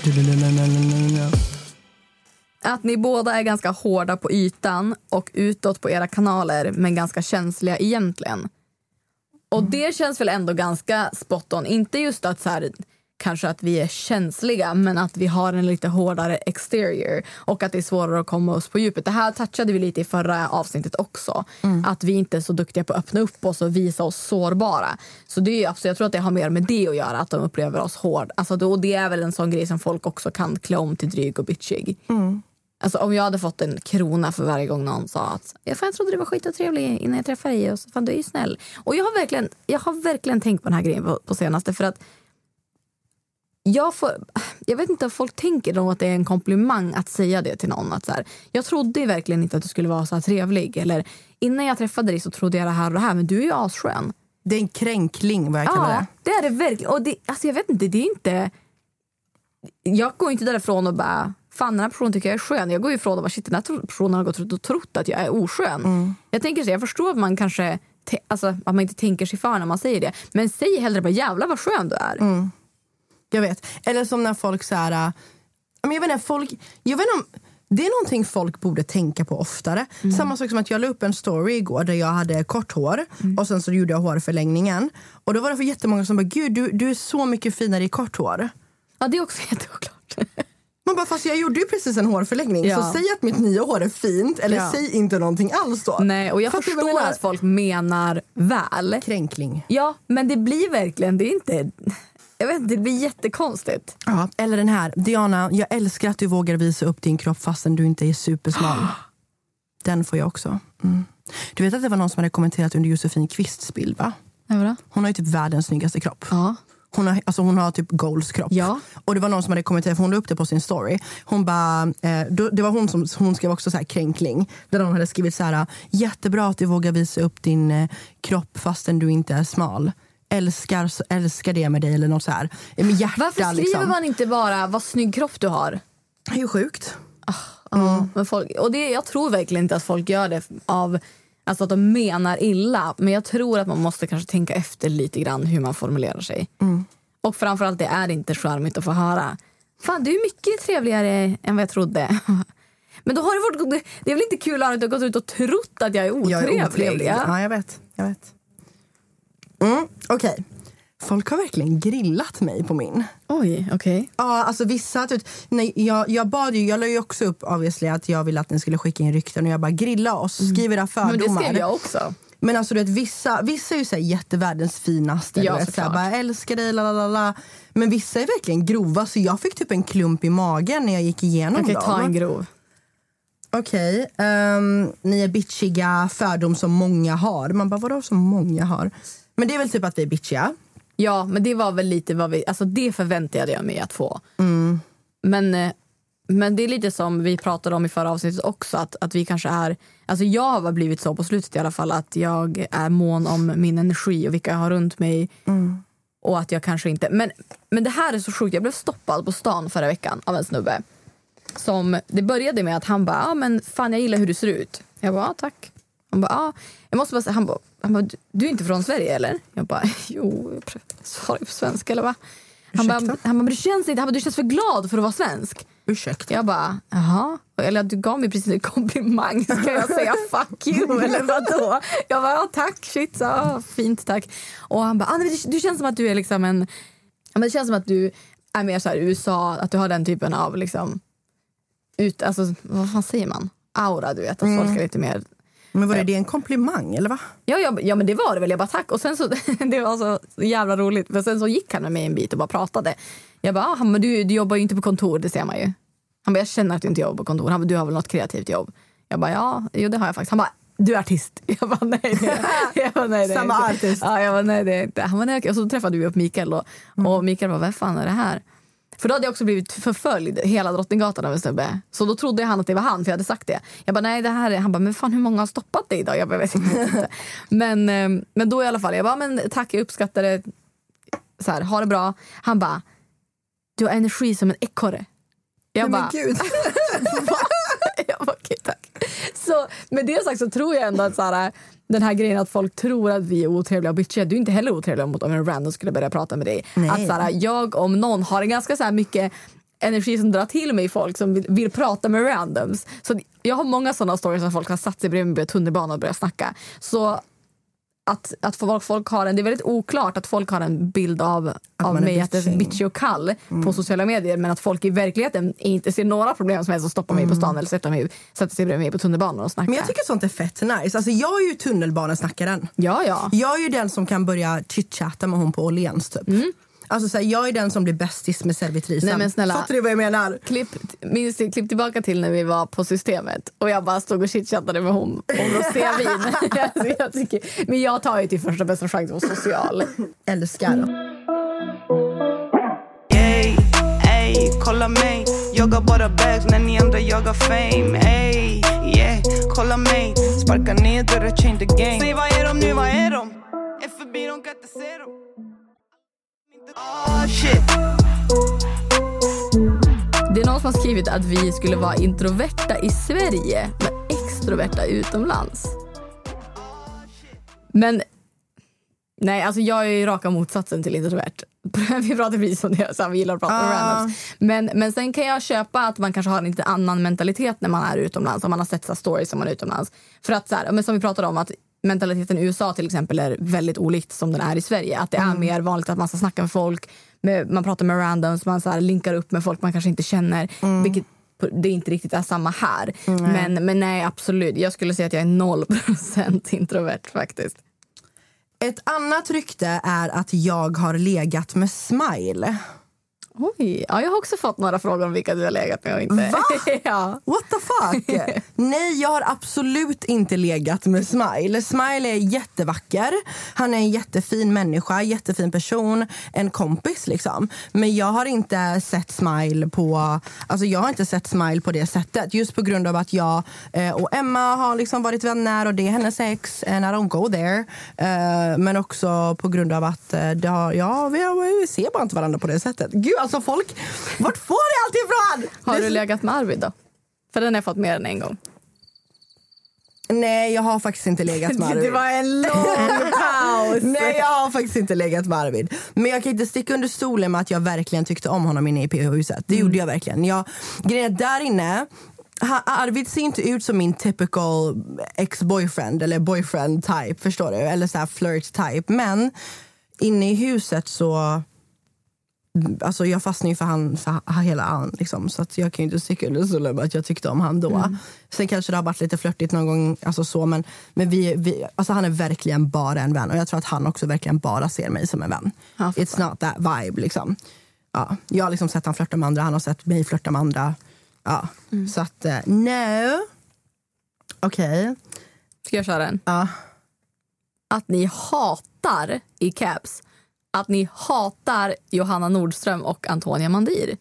Att ni båda är ganska hårda på ytan och utåt på era kanaler, men ganska känsliga egentligen. Och mm. det känns väl ändå ganska spot on. Inte just att så här, kanske att vi är känsliga, men att vi har en lite hårdare exterior och att det är svårare att komma oss på djupet. Det här touchade vi lite i förra avsnittet också. Mm. Att vi inte är så duktiga på att öppna upp oss och visa oss sårbara. Så det är absolut, jag tror att det har mer med det att göra, att de upplever oss hård. Alltså då, och det är väl en sån grej som folk också kan klä om till dryg och bitchig. Mm. Alltså om jag hade fått en krona för varje gång någon sa att jag, fan, jag trodde det var skit och trevlig innan jag träffade dig och så, fan, du är ju snäll. Och jag har verkligen, jag har verkligen tänkt på den här grejen på, på senaste, för att jag får, jag vet inte om folk tänker då att det är en komplimang att säga det till någon, att så här, jag trodde verkligen inte att du skulle vara så här trevlig, eller innan jag träffade dig så trodde jag det här och det här, men du är ju asskön. Det är en kränkling, vad jag kallar Ja, det. det är det verkligen. Och det, alltså jag vet inte, det är inte, jag går inte därifrån och bara, fan, den här personen tycker jag är skön. Jag går ifrån och bara, shit, den här personen har gått och trott att jag är oskön. Mm. Jag tänker så, jag förstår att man kanske te- alltså, att man inte tänker sig för när man säger det, men säg hellre bara, jävlar vad skön du är. Mm. Jag vet. Eller som när folk så här, jag vet inte, folk, jag vet inte om, det är någonting folk borde tänka på oftare. Mm. Samma sak som att jag la upp en story igår där jag hade kort hår. Mm. Och sen så gjorde jag hårförlängningen. Och då var det för jättemånga som bara, gud, du, du är så mycket finare i kort hår. Ja, det är också jätteoklart. Man bara, fast jag gjorde ju precis en hårförlängning. Ja. Så säg att mitt nya hår är fint. Eller ja. Säg inte någonting alls då. Nej, och jag Fast förstår jag att folk menar väl. Kränkling. Ja, men det blir verkligen, det är inte... Jag vet inte, det blir jättekonstigt. Ja, eller den här. Diana, jag älskar att du vågar visa upp din kropp fastän du inte är supersmal. Den får jag också. Mm. Du vet att det var någon som hade kommenterat under Josefin Kvists bild, va? Ja, vadå? Hon har ju typ världens snyggaste kropp. Ja. Hon har, alltså hon har typ goals kropp. Ja. Och det var någon som hade kommenterat, för hon la upp det på sin story. Hon bara, eh, då, det var hon som hon skrev också så här kränkling. Där hon hade skrivit så här: jättebra att du vågar visa upp din eh, kropp fastän du inte är smal. Älskar, så älskar det med dig eller något så här. Med hjärta, varför skriver liksom. Man inte bara vad snygg kropp du har? Det är ju sjukt. Ah, mm. ja, men folk, och det, jag tror verkligen inte att folk gör det av, alltså att de menar illa. Men jag tror att man måste kanske tänka efter lite grann hur man formulerar sig. Mm. Och framförallt, det är inte charmigt att få höra, fan, du är mycket trevligare än vad jag trodde. Men då har det varit, det är väl inte kul att du har gått ut och trott att jag är otrevlig. Jag är otrevlig. Ja, ja jag vet, jag vet. Mm, okej. Okay. Folk har verkligen grillat mig på min. Oj, okej. Okay. Ja, alltså vissa typ, nej, jag, jag bad ju, jag la ju också upp obviously att jag ville att ni skulle skicka in rykten och jag bara, grilla oss, skriv era fördomar. Men det skrev jag också. Men alltså du vet, vissa, vissa är ju så här jättevärldens finaste. Ja, du vet, så här, bara älskar dig, lalala. Men vissa är verkligen grova, så jag fick typ en klump i magen när jag gick igenom okay, dem. Okej, ta en grov. Okej, okay, um, ni är bitchiga, fördom som många har. Man bara, vadå som många har? Men det är väl typ att vi är bitchiga. Ja, men det var väl lite vad vi, alltså det förväntade jag mig att få. Mm. Men, men det är lite som vi pratade om i förra avsnittet också, att, att vi kanske är, alltså jag har blivit så på slutet i alla fall, att jag är mån om min energi och vilka jag har runt mig. Mm. Och att jag kanske inte, men, men det här är så sjukt, jag blev stoppad på stan förra veckan av en snubbe. Som, det började med att han bara, ja ah, men fan jag gillar hur du ser ut. Jag bara, ah, tack. Han bara, ah, jag måste bara säga, han bara, han bara, du är inte från Sverige eller? Jag bara, jo, jag svarar på svenska eller va? Han bara, han bara, men det känns inte, han bara, du känns för glad för att vara svensk. Ursäkta. Jag bara, jaha. Eller du gav mig precis en komplimang, ska jag säga fuck you eller vadå? Jag bara, ja tack, shit, så fint tack. Och han bara, ah, nej, du, du känns som att du är liksom en, men det känns som att du är mer så här U S A, att du har den typen av liksom, ut, alltså vad fan säger man? Aura, du vet, att mm. folk är lite mer. Men var det, det en komplimang eller va? Ja, ja, ja, men det var det väl. Jag bara tack. Och sen så, det var så jävla roligt. För sen så gick han med mig en bit och bara pratade. Jag bara, ah, men du, du jobbar ju inte på kontor, det ser man ju. Han bara, jag känner att du inte jobbar på kontor. Han bara, du har väl något kreativt jobb? Jag bara, ja, jo, det har jag faktiskt. Han bara, du är artist. Jag bara, nej, det jag bara, nej, det samma artist. Ja, jag bara, nej, det är inte. Han bara, nej, okej. Och så träffade vi upp Mikael och, mm. och Mikael bara, vad fan är det här? För då hade jag också blivit förföljd hela Drottninggatan av en snubbe. Så då trodde han att det var han, för jag hade sagt det. Jag bara, nej det här är... Han bara, men fan hur många har stoppat dig idag? Jag bara, vet inte. men, men då i alla fall, jag bara, men tack, jag uppskattar det. Så här, ha det bra. Han bara, du har energi som en ekorre. Jag bara, men gud. jag bara, okej, tack. Så med det sagt så tror jag ändå att så här, den här grejen att folk tror att vi är otrevliga och bitchiga. Du är inte heller otrevlig mot om en random skulle börja prata med dig. Nej. Att så här, jag om någon har en ganska så här mycket energi som drar till mig folk som vill, vill prata med randoms. Så jag har många sådana stories som folk har satt sig bredvid mig på tunnelbanan och börjat snacka. Så att, att folk, folk har en, det är väldigt oklart att folk har en bild av, av mig att det är bitchy och kall mm. på sociala medier, men att folk i verkligen inte ser några problem som helst att stoppa mig mm. på stan eller sätta, mig, sätta sig bredvid mig på tunnelbanan och snacka. Men jag tycker sånt är fett nice. Alltså jag är ju tunnelbanesnackaren. Ja, ja. Jag är ju den som kan börja chitchatta med hon på Åhléns typ. Mm. Alltså så här, jag är den som blir bästis med servitrisen. Nej, men snälla. Fattar du vad jag menar? Klipp, minns du, klipp tillbaka till när vi var på Systemet och jag bara stod och chitchattade med hon om rosévin. alltså, jag tycker, men jag tar ju till första bästa chans och social. Älskar. Ey, ey, kolla mig. Jagar bara bags när ni andra jagar fame. Ey, yeah, kolla mig. Sparka ner dörrar, change the game. Säg vad är de nu, vad är de? F B I, de kan inte se dem. Oh shit. Det är någon som har skrivit att vi skulle vara introverta i Sverige men extroverta utomlands. Men nej, alltså jag är ju raka motsatsen till introvert. Vi pratar precis om det, så vi gillar att prata med uh. randoms. Men, men sen kan jag köpa att man kanske har en lite annan mentalitet när man är utomlands. Om man har sett så stories som man är utomlands. För att så här, men som vi pratade om, att mentaliteten i U S A till exempel är väldigt olikt som den är i Sverige. Att det är mm. mer vanligt att man ska snacka med folk, med, man pratar med randoms, man så här linkar upp med folk man kanske inte känner. Mm. Vilket det inte riktigt är samma här. Mm. Men, men nej, absolut. Jag skulle säga att jag är noll procent introvert faktiskt. Ett annat rykte är att jag har legat med Smile. Oj, ja, jag har också fått några frågor om vilka du har legat med och inte. Va? ja. What the fuck? Nej, jag har absolut inte legat med Smile. Smile är jättevacker. Han är en jättefin människa, jättefin person, en kompis liksom. Men jag har inte sett Smile på alltså jag har inte sett Smile på det sättet. Just på grund av att jag och Emma har liksom varit vänner och det är hennes ex and I don't go there. Men också på grund av att det har, ja, vi, vi ser bara inte varandra på det sättet. Gud, alltså folk, vart får det alltid ifrån? Har det du så... legat med Arvid då? För den har jag fått mer än en gång. Nej, jag har faktiskt inte legat med Arvid. Det var en lång paus. Nej, jag har faktiskt inte legat med Arvid. Men jag kan inte sticka under stolen med att jag verkligen tyckte om honom inne i P H-huset. Det mm. gjorde jag verkligen. Jag, grejen där inne, Arvid ser inte ut som min typical ex-boyfriend eller boyfriend type, förstår du? Eller så här flirt type. Men inne i huset så... Alltså jag fastnade ju för han, för hela han liksom. Så att jag kan ju inte sticka under stolen med att jag tyckte om han då. Mm. Sen kanske det har varit lite flörtigt någon gång, alltså så, men, men vi, vi, alltså han är verkligen bara en vän. Och jag tror att han också verkligen bara ser mig som en vän. Ja, it's not that vibe liksom. Ja, jag har liksom sett han flörta med andra, han har sett mig flörta med andra. Ja, mm. Så att, uh, no. Okej. Okay. Ska jag köra en? Ja. Att ni hatar i caps att ni hatar Johanna Nordström och Antonia Mandir.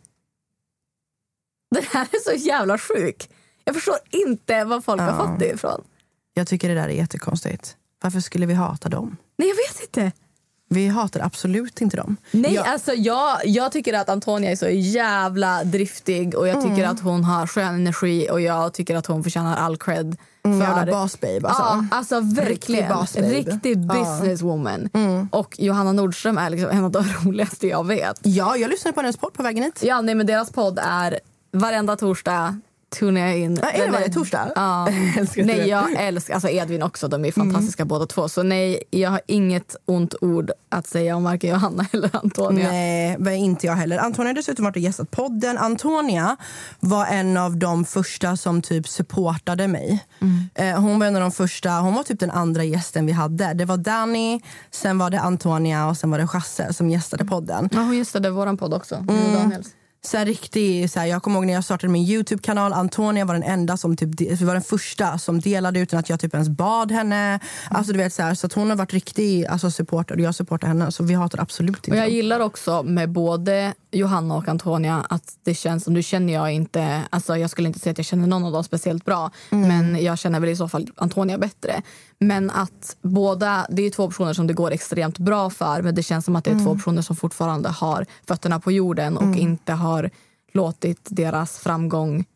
Det här är så jävla sjuk. Jag förstår inte vad folk ja. har fått det ifrån. Jag tycker det där är jättekonstigt. Varför skulle vi hata dem? Nej, jag vet inte. Vi hatar absolut inte dem. Nej, jag... alltså jag, jag tycker att Antonia är så jävla driftig. Och jag tycker mm. att hon har skön energi. Och jag tycker att hon förtjänar all cred. Mm, jävla bossbabe alltså. Ja, alltså verkligen. Riktig, Riktig businesswoman. Ja. Mm. Och Johanna Nordström är liksom en av de roligaste jag vet. Ja, jag lyssnade på hennes podd på vägen hit. Ja, nej, men deras podd är varenda torsdag. Tunar jag in. Ja, är det varje torsdag? Ja. Nej, jag älskar alltså Edvin också. De är fantastiska mm. båda två. Så nej, jag har inget ont ord att säga om varken Johanna eller Antonia. Nej, inte jag heller. Antonia har dessutom varit och gästat podden. Antonia var en av de första som typ supportade mig. Mm. Hon var en av de första, hon var typ den andra gästen vi hade. Det var Danny, sen var det Antonia och sen var det Chasse som gästade podden. Ja, hon gästade våran podd också. Mm. Daniels. Så här, riktigt, så här, jag kommer ihåg när jag startade min YouTube-kanal. Antonia var den enda som typ, var den första som delade utan att jag typ ens bad henne. Alltså du vet så här, så att hon har varit riktig alltså, supporter och jag supportar henne. Så vi hatar absolut inte. Och jag gillar också med både Johanna och Antonia att det känns som, du känner jag inte, alltså jag skulle inte säga att jag känner någon av dem speciellt bra. Mm. Men jag känner väl i så fall Antonia bättre. Men att båda, det är två personer som det går extremt bra för. Men det känns som att det är mm. två personer som fortfarande har fötterna på jorden och mm. inte har låtit deras framgång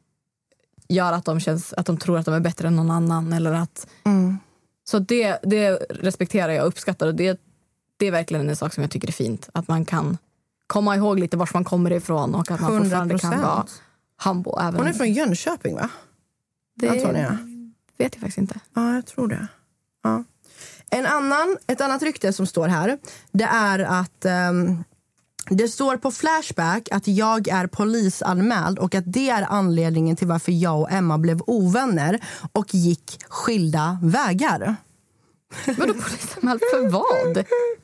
göra att de känns att de tror att de är bättre än någon annan. Eller att, mm. Så det, det respekterar jag och uppskattar. Och det, det är verkligen en sak som jag tycker är fint. Att man kan komma ihåg lite var man kommer ifrån och att man fortfarande kan vara humble. Även hon är från Jönköping, va? Det Antonia. Vet jag faktiskt inte. Ja, jag tror det. Ja. En annan, ett annat rykte som står här, det är att um, det står på Flashback att jag är polisanmäld och att det är anledningen till varför jag och Emma blev ovänner och gick skilda vägar. Vadå polisanmäld för vad?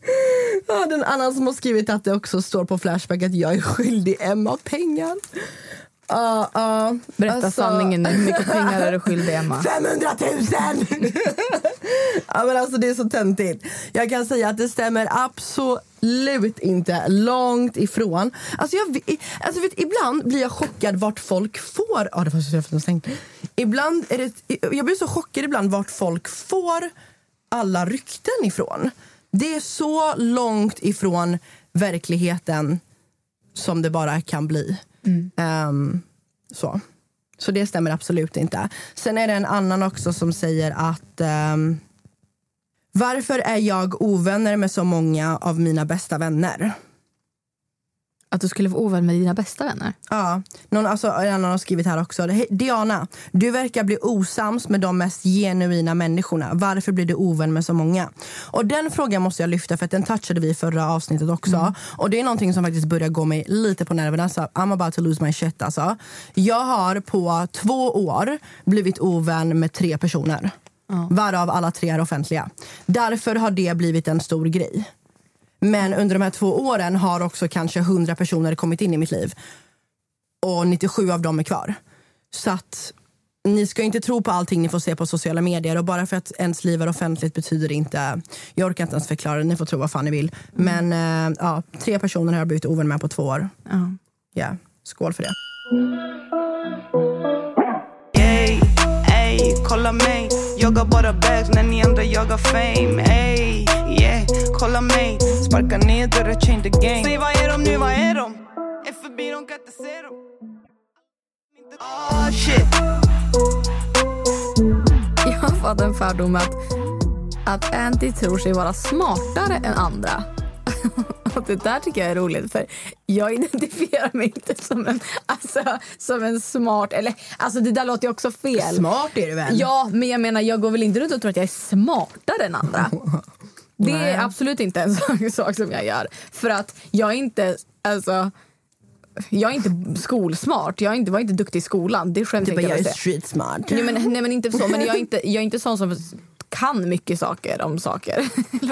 Ja, den annan som har skrivit att det också står på Flashback att jag är skyldig Emma pengar. Uh, uh, Berätta alltså, sanningen nu. Hur mycket pengar är du skyldig, Emma? femhundratusen! Ja, men alltså det är så töntigt. Jag kan säga att det stämmer absolut inte, långt ifrån. Alltså, jag, alltså vet, ibland blir jag chockad vart folk får... Ja, det var så jag stängt. Ibland är det, jag blir så chockad ibland vart folk får alla rykten ifrån. Det är så långt ifrån verkligheten som det bara kan bli. Mm. Um, så. så det stämmer absolut inte. Sen är det en annan också som säger att um, varför är jag ovänner med så många av mina bästa vänner? Att du skulle vara ovän med dina bästa vänner? Ja, någon, alltså, en annan har skrivit här också. Hej, Diana, du verkar bli osams med de mest genuina människorna. Varför blir du ovän med så många? Och den frågan måste jag lyfta för att den touchade vi i förra avsnittet också. Mm. Och det är någonting som faktiskt börjar gå mig lite på nerverna. Så I'm about to lose my shit alltså. Jag har på två år blivit ovän med tre personer. Mm. Varav alla tre är offentliga. Därför har det blivit en stor grej. Men under de här två åren har också kanske hundra personer kommit in i mitt liv. Och nittiosju av dem är kvar. Så att ni ska inte tro på allting ni får se på sociala medier. Och bara för att ens liv är offentligt betyder det inte... Jag orkar inte ens förklara det, ni får tro vad fan ni vill. Mm. Men äh, ja, tre personer har jag blivit ovän med på två år. Ja, mm. yeah, skål för det. Ey, ey, kolla mig. Jagar bara bags när ni andra jagar fame. Ey, yeah, kolla mig. Sparka ner dörrar, change the game. Säg vad är de nu, vad är de? Är förbi, de kan inte se dem. Oh shit. Jag har fått en fördom att, att Anty tror sig vara smartare än andra. Och det där tycker jag är roligt, för jag identifierar mig inte som en, alltså, som en smart, eller, alltså det där låter ju också fel. Smart är du väl? Ja, men jag menar, jag går väl inte runt och tror att jag är smartare än andra. Det är Nej. absolut inte en sak, sak som jag gör. För att jag är inte, alltså, jag är inte skolsmart. Jag är inte, var inte duktig i skolan. Det är skämt jag är street smart. Nej, men, nej, men inte så. Men jag är inte, jag är inte sån som kan mycket saker om saker.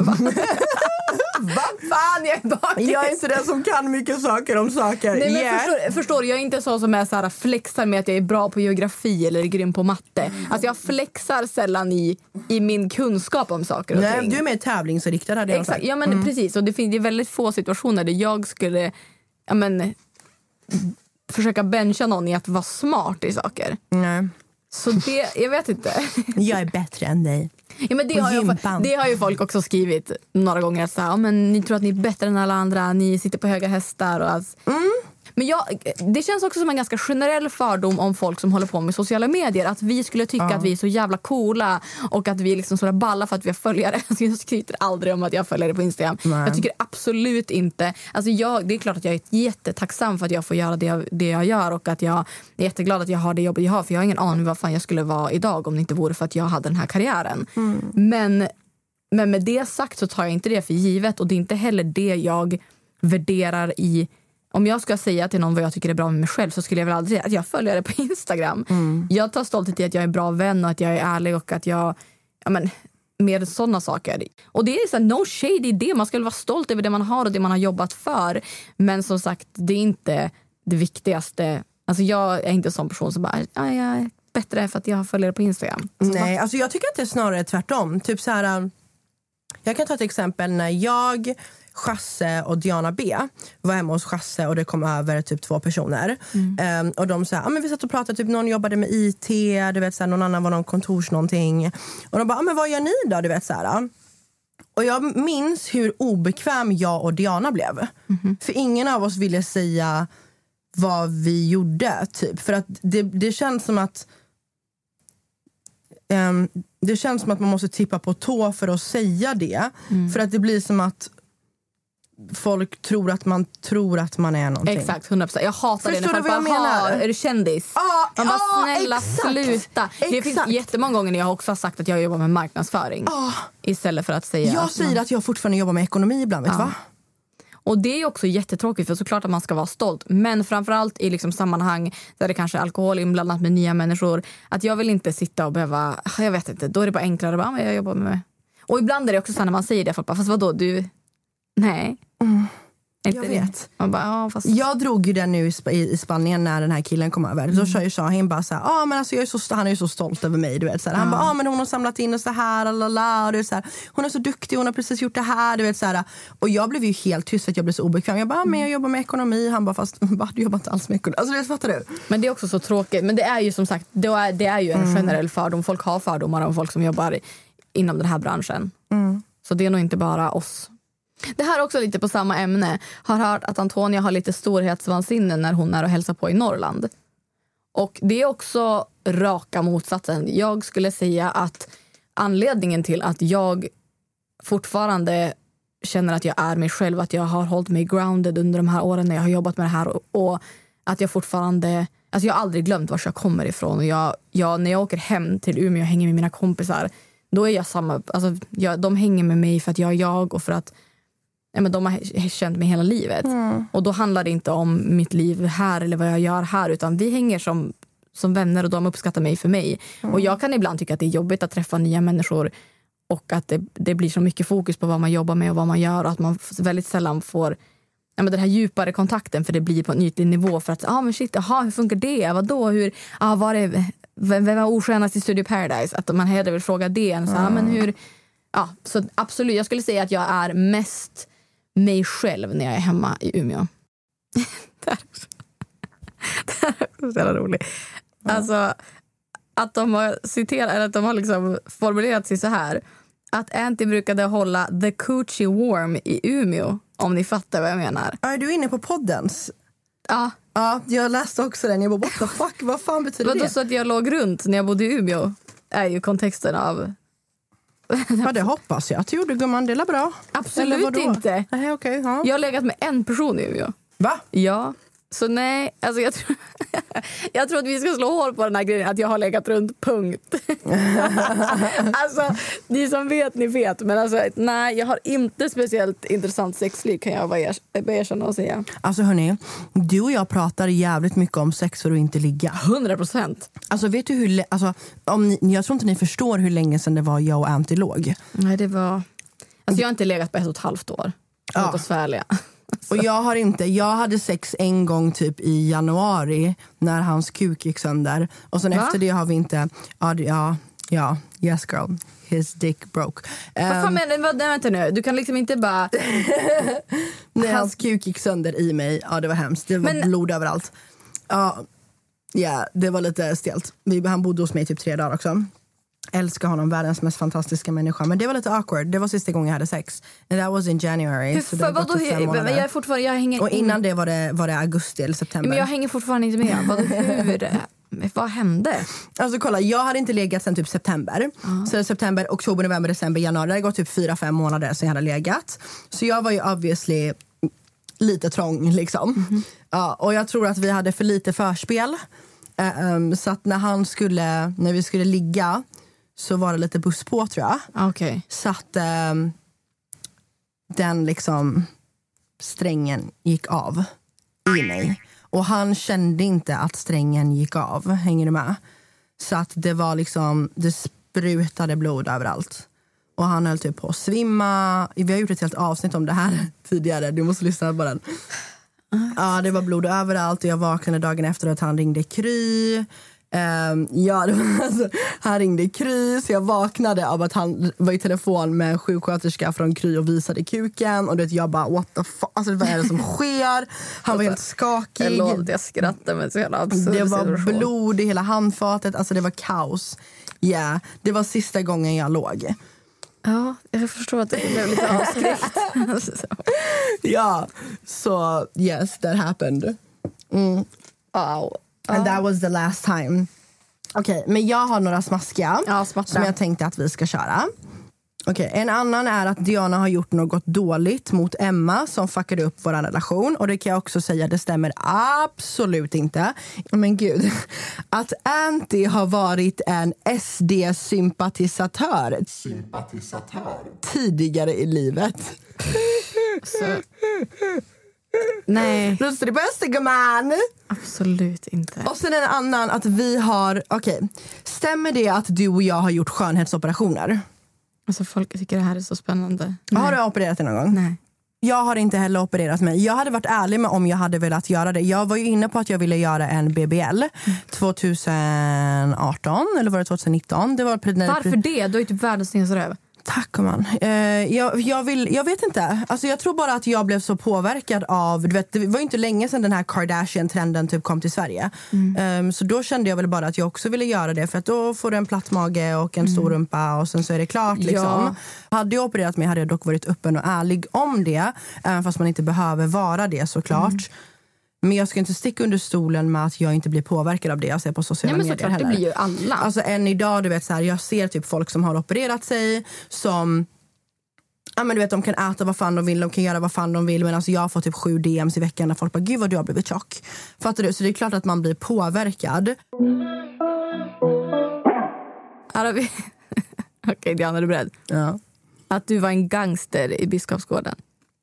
Vad fan, jag är bara Jag är inte den som kan mycket saker om saker. Nej, men yeah. förstår, förstår, jag är inte så som är så här flexar med att jag är bra på geografi eller är grym på matte. Alltså jag flexar sällan i, i min kunskap om saker och Nej, ting. du är mer tävlingsinriktad, hade jag Exakt, sagt. ja men mm. precis. Och det finns ju väldigt få situationer där jag skulle, ja men, försöka bencha någon i att vara smart i saker. Nej. Så det, jag vet inte. Jag är bättre än dig. Ja, men det, har ju, det har ju folk också skrivit några gånger. Så här, ja, men ni tror att ni är bättre än alla andra. Ni sitter på höga hästar. Och alltså. mm. Men jag, det känns också som en ganska generell fördom om folk som håller på med sociala medier. Att vi skulle tycka ja. att vi är så jävla coola. Och att vi är liksom sådär balla för att vi har följare. Alltså jag skryter aldrig om att jag följer det på Instagram. Nej. Jag tycker absolut inte. Alltså jag, det är klart att jag är jättetacksam för att jag får göra det jag, det jag gör. Och att jag är jätteglad att jag har det jobbet jag har. För jag har ingen aning vad fan jag skulle vara idag om det inte vore för att jag hade den här karriären. Mm. Men, men med det sagt så tar jag inte det för givet. Och det är inte heller det jag värderar i... Om jag ska säga till någon vad jag tycker är bra med mig själv så skulle jag väl aldrig säga att jag följer det på Instagram. Mm. Jag tar stolthet i att jag är en bra vän och att jag är ärlig och att jag, ja men, med sådana saker. Och det är så här, no shade i det. Man ska väl vara stolt över det man har och det man har jobbat för. Men som sagt, det är inte det viktigaste. Alltså jag är inte en sån person som bara, ja, jag är bättre för att jag följer det på Instagram. Alltså, Nej, alltså jag tycker att det är snarare tvärtom. Typ så här, jag kan ta ett exempel när jag... Chasse och Diana B var hemma hos Chasse och det kom över typ två personer. Mm. Um, och de sa, ah, men vi satt och pratade, typ någon jobbade med I T, du vet, så här, någon annan var någon kontors någonting. Och de bara, ah, men vad gör ni då? Du vet, så här. Och jag minns hur obekväm jag och Diana blev. Mm. För ingen av oss ville säga vad vi gjorde, typ. För att det, det känns som att um, det känns som att man måste tippa på tå för att säga det. Mm. För att det blir som att folk tror att man tror att man är någonting. Exakt, hundra procent. Jag hatar Förstår det när folk bara, menar? Är du kändis? Ah, man bara, ah, snälla exakt, sluta. Exakt. Det finns jättemånga gånger när jag också har sagt att jag jobbar med marknadsföring. Ah, istället för att säga... Jag säger man... att jag fortfarande jobbar med ekonomi ibland, vet ah. va? Och det är också jättetråkigt, för såklart att man ska vara stolt. Men framförallt i liksom sammanhang där det kanske är alkohol inblandat med nya människor. Att jag vill inte sitta och behöva... Jag vet inte, då är det bara enklare. Bara, jag jobbar med... Och ibland är det också så när man säger det, folk bara, fast vadå, du... Nej. Mm. Inte Jag det. vet. Man bara, ja, fast... Jag drog ju den nu i, Sp- i Spanien när den här killen kom över. Mm. Då sa ju Shahin bara så här, ah, men alltså jag är så, han är ju så stolt över mig. Du vet, så här. Han ja. bara, ah, men hon har samlat in och så här, lalala, och det är så här, hon är så duktig, hon har precis gjort det här. Du vet, så här. Och jag blev ju helt tyst för att jag blev så obekväm. Jag bara, ah, men jag jobbar med ekonomi. Han bara, fast bara, du jobbar inte alls med ekonomi. Alltså, det fattar du? Men det är också så tråkigt. Men det är ju som sagt, det är, det är ju en mm. generell fördom. Folk har fördomar om folk som jobbar inom den här branschen. Mm. Så det är nog inte bara oss. Det här är också lite på samma ämne. Har hört att Antonia har lite storhetsvansinne när hon är och hälsar på i Norrland. Och det är också raka motsatsen. Jag skulle säga att anledningen till att jag fortfarande känner att jag är mig själv, att jag har hållit mig grounded under de här åren när jag har jobbat med det här, och, och att jag fortfarande, alltså jag har aldrig glömt var jag kommer ifrån, och jag, jag, när jag åker hem till Umeå och hänger med mina kompisar, då är jag samma, alltså jag, de hänger med mig för att jag är jag och för att ja, men de har känt mig hela livet. Mm. Och då handlar det inte om mitt liv här eller vad jag gör här, utan vi hänger som, som vänner och de uppskattar mig för mig. Mm. Och jag kan ibland tycka att det är jobbigt att träffa nya människor och att det, det blir så mycket fokus på vad man jobbar med och vad man gör, och att man väldigt sällan får ja, men den här djupare kontakten, för det blir på en ytlig nivå för att, ja ah, men shit, aha, hur funkar det? Vadå? Hur, ah, var det, vem var oskönast i Studio Paradise? Att man hade väl fråga det. Så, mm. ah, men hur, ja, så absolut, jag skulle säga att jag är mest mig själv när jag är hemma i Umeå. det är också, det är också så jävla roligt. Mm. Alltså, att de har citerat, eller att de har liksom formulerat sig så här. Att Anty brukade hålla the coochie warm i Umeå, om ni fattar vad jag menar. Är du inne på poddens? Ja. Ja, jag läste också den. Jag bara, what the fuck, vad fan betyder Vadå, det? så att jag låg runt när jag bodde i Umeå är ju kontexten av... Ja, det hoppas jag att du gjorde, gumman. Det är bra. Absolut inte. Nej, okay, ja. Jag har legat med en person i Umeå. Va? Ja. Så nej, alltså jag tror, jag tror att vi ska slå hål på den här grejen att jag har legat runt, punkt. Alltså, ni som vet, ni vet. Men alltså, nej, jag har inte speciellt intressant sexliv, kan jag bara erkänna och säga. Alltså hörni, du och jag pratar jävligt mycket om sex för att inte ligga. hundra procent. Alltså vet du hur, alltså, om ni, jag tror inte ni förstår hur länge sedan det var jag och Anty låg. Nej, det var... Alltså jag har inte legat på ett och ett halvt år. Ja. Låt oss svärliga. Och jag har inte, jag hade sex en gång typ i januari när hans kuk gick sönder. Och sen Va? efter det har vi inte, ja, ja, ja, yes girl, his dick broke. Um, Vad fan menar du? Vänta nu, du kan liksom inte bara... när hans kuk gick sönder i mig, ja det var hemskt, det var Men... blod överallt. Ja, yeah, det var lite stelt. Vi, han bodde hos mig typ tre dagar också. Älskar honom, världens mest fantastiska människa. Men det var lite awkward, det var sista gången jag hade sex. And that was in January. Så det var typ fem månader. Jag är fortfarande, jag hänger och innan det var det, var det augusti eller september. Men jag hänger fortfarande inte med. Vad, hur, vad hände? Alltså kolla, jag hade inte legat sen typ september. Uh. Så september, oktober, november, december, januari. Det har gått typ fyra, fem månader sen jag hade legat. Så jag var ju obviously lite trång liksom. Mm-hmm. Ja, och jag tror att vi hade för lite förspel. Uh, um, så att när han skulle, när vi skulle ligga, så var det lite buss på, tror jag. Okay. Så att um, den liksom strängen gick av i mig. Och han kände inte att strängen gick av. Hänger du med? Så att det var liksom, det sprutade blod överallt. Och han höll typ på att svimma. Vi har gjort ett helt avsnitt om det här tidigare. Du måste lyssna på den. Ja, det var blod överallt. Och jag vaknade dagen efter att han ringde Kry. Um, ja, det var, alltså, han ringde Kry, så jag vaknade av att han var i telefon med en sjuksköterska från Kry och visade kuken. Och det, jag bara, what the fuck? Alltså, vad är det som sker? Han var helt skakig. Jag lovade, jag skrattade med så jävla absurd. Det var blod i hela handfatet. Alltså det var kaos. Ja, yeah, det var sista gången jag låg. Ja, jag förstår att det blev lite avskräckt. Ja, så yes, that happened. Mm. Wow. And that was the last time. Okej, okay, men jag har några smaskiga ja, som jag tänkte att vi ska köra. Okej, okay, en annan är att Diana har gjort något dåligt mot Emma som fuckade upp vår relation. Och det kan jag också säga, det stämmer absolut inte. Men gud, att Anty har varit en S D-sympatisatör Sympatisatör tidigare i livet. Så... Nej. Rösta det bästa, gumman. Absolut inte. Och sen en annan att vi har, okej, okay, stämmer det att du och jag har gjort skönhetsoperationer? Alltså folk tycker det här är så spännande. Nej. Har du opererat det någon gång? Nej. Jag har inte heller opererat mig. Jag hade varit ärlig med om jag hade velat göra det. Jag var ju inne på att jag ville göra en B B L tjugoarton eller var det tjugonitton? Det var Varför det? Du är typ världens snyggaste röv. Tack man. Uh, jag, jag, vill, jag vet inte. Alltså, jag tror bara att jag blev så påverkad av... Du vet, det var ju inte länge sedan den här Kardashian-trenden typ kom till Sverige. Mm. Um, så då kände jag väl bara att jag också ville göra det. För att då får du en platt mage och en mm. stor rumpa och sen så är det klart. Liksom. Ja. Hade jag opererat mig hade jag dock varit öppen och ärlig om det. Även fast man inte behöver vara det såklart. Mm. Men jag ska inte sticka under stolen med att jag inte blir påverkad av det jag ser på sociala Nej, men medier såklart, heller. Det blir ju alla. Alltså än idag, du vet så här, jag ser typ folk som har opererat sig som ja men du vet de kan äta vad fan de vill, de kan göra vad fan de vill, men alltså jag har fått typ sju D M's i veckan där folk bara gud vad du har blivit tjock. Fattar du? Så det är klart att man blir påverkad. Okej, okay, Diana, är du beredd? Ja. Att du var en gangster i Biskopsgården.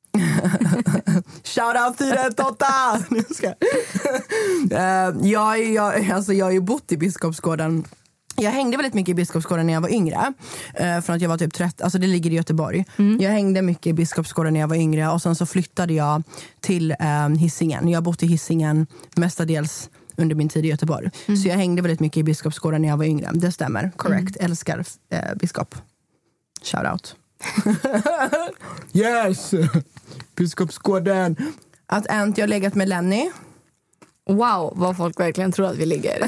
Shout out fyra ett åtta. Nu ska uh, jag jag alltså jag har ju bott i Biskopsgården. Jag hängde väldigt mycket i Biskopsgården när jag var yngre. Uh, från att jag var typ trettio, alltså det ligger i Göteborg. Mm. Jag hängde mycket i Biskopsgården när jag var yngre och sen så flyttade jag till uh, Hisingen. Jag har bott i Hisingen mestadels under min tid i Göteborg. Mm. Så jag hängde väldigt mycket i Biskopsgården när jag var yngre. Det stämmer, correct. Mm. Älskar uh, biskop. Shout out. Yes! Biskopsgården. Att Ant jag har legat med Lenny. Wow, vad folk verkligen tror att vi ligger.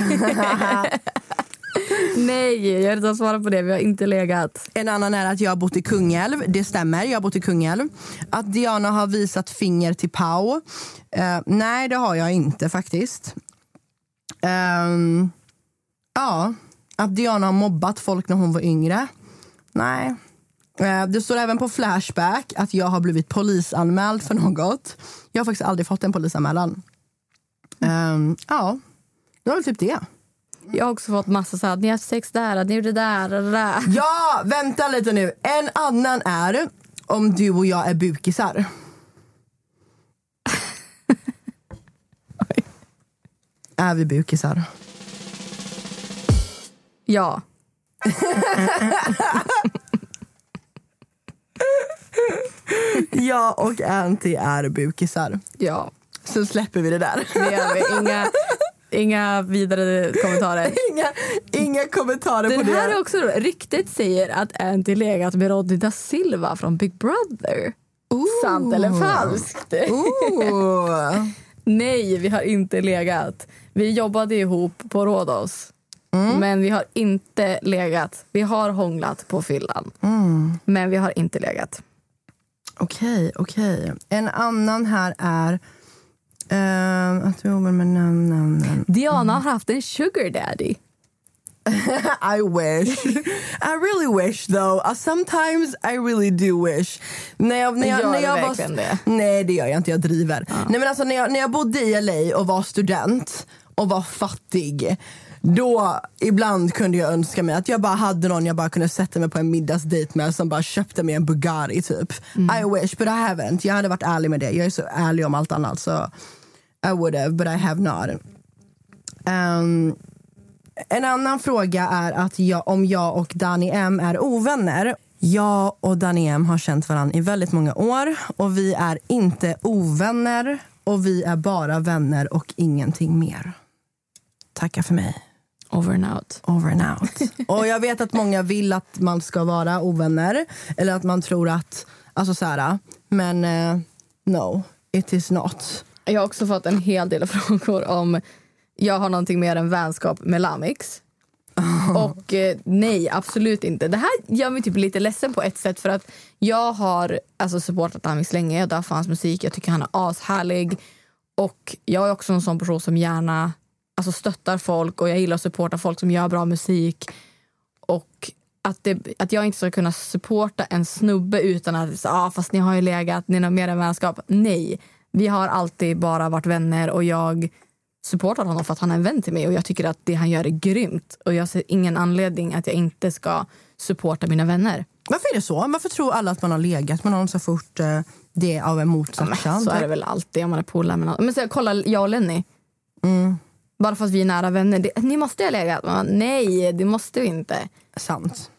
Nej, jag har inte svarat på det. Vi har inte legat. En annan är att jag har bott i Kungälv. Det stämmer, jag har bott i Kungälv. Att Diana har visat finger till Pau. Uh, nej, det har jag inte faktiskt. Um, ja, att Diana har mobbat folk när hon var yngre. Nej. Det står även på Flashback att jag har blivit polisanmäld för något. Jag har faktiskt aldrig fått en polisanmälan. Um, ja, det var väl typ det. Jag har också fått massa så här, ni har sex där, att ni gjorde det där och det där. Ja, vänta lite nu. En annan är om du och jag är bukisar. Är vi bukisar? Ja. Jag och Anty är bukisar. Ja. Så släpper vi det där. Det gör vi. Inga, inga vidare kommentarer. Inga, inga kommentarer Den på det. Det här är också ryktet säger att Anty legat med Roddy da Silva från Big Brother. Ooh. Sant eller falskt? Ooh. Nej, vi har inte legat. Vi jobbade ihop på Rhodos. Mm. Men vi har inte legat. Vi har hånglat på fyllan. Mm. Men vi har inte legat. Okej, okej. En annan här är uh, att vi jobbar med namn, namn, namn. Diana har haft en sugar daddy. I wish. I really wish though. Uh, sometimes I really do wish. När jag, när jag, gör när jag du var, verkligen det? Nej, det gör jag inte. Jag driver. Ja. Nej, men alltså, när, jag, när jag bodde i L A och var student och var fattig, då ibland kunde jag önska mig att jag bara hade någon jag bara kunde sätta mig på en middagsdejt med som bara köpte mig en Bugatti typ. Mm. I wish, but I haven't. Jag hade varit ärlig med det. Jag är så ärlig om allt annat, så I would have, but I have not. Um, en annan fråga är att jag, om jag och Danny M är ovänner. Jag och Danny M har känt varandra i väldigt många år och vi är inte ovänner och vi är bara vänner och ingenting mer. Tacka för mig. Over and out. Over and out. Och jag vet att många vill att man ska vara ovänner. Eller att man tror att, alltså så här, men uh, no, it is not. Jag har också fått en hel del frågor om jag har någonting mer än vänskap med Lamix. Oh. Och eh, nej, absolut inte. Det här gör mig typ lite ledsen på ett sätt, för att jag har alltså supportat Lamix länge. Jag dör för hans musik, jag tycker han är ashärlig. Och jag är också en sån person som gärna alltså stöttar folk, och jag gillar att supporta folk som gör bra musik. Och att, det, att jag inte ska kunna supporta en snubbe utan att ja, ah, fast ni har ju legat, ni har mer än vänskap. Nej, vi har alltid bara varit vänner, och jag supportar honom för att han är en vän till mig, och jag tycker att det han gör är grymt, och jag ser ingen anledning att jag inte ska supporta mina vänner. Varför är det så? Varför tror alla att man har legat med någon så fort uh, det är av en motsatt kön? Ja, så är det väl alltid om man är polare med någon. Men så, kolla, jag och Lenny. Mm. Bara för att vi är nära vänner. Det, ni måste ha legat. Men nej, det måste vi inte. Sant.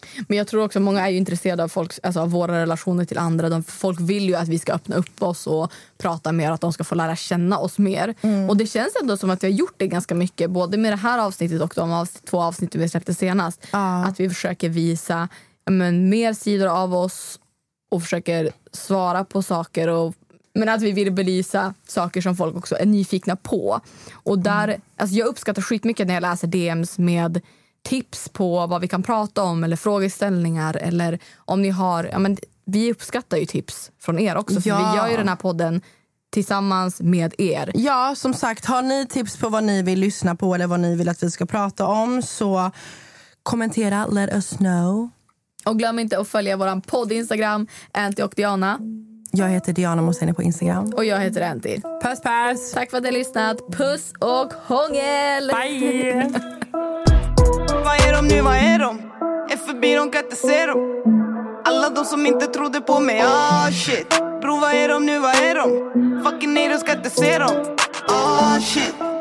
Men jag tror också att många är ju intresserade av, folks, alltså av våra relationer till andra. De, folk vill ju att vi ska öppna upp oss och prata mer, att de ska få lära känna oss mer. Mm. Och det känns ändå som att vi har gjort det ganska mycket, både med det här avsnittet och de av, två avsnitt vi släppte senast. Ah. Att vi försöker visa men, mer sidor av oss och försöker svara på saker, och, men att vi vill belysa saker som folk också är nyfikna på. Och där, mm. alltså jag uppskattar skitmycket när jag läser D Ms med tips på vad vi kan prata om eller frågeställningar, eller om ni har, ja men vi uppskattar ju tips från er också, för ja. vi gör ju den här podden tillsammans med er. Ja, som sagt, har ni tips på vad ni vill lyssna på eller vad ni vill att vi ska prata om, så kommentera, let us know. Och glöm inte att följa våran podd Instagram, Anty och Diana. Jag heter Diana Moseni på Instagram. Och jag heter Anty. Puss, puss! Tack för att ni har lyssnat. Puss och hångel! Bye! Vad är de nu, vad är de? F B, de kan inte se dem. Alla de som inte trodde på mig, ah shit. Bro, vad är de nu, vad är de? Fucking haters kan inte se dem, ah shit.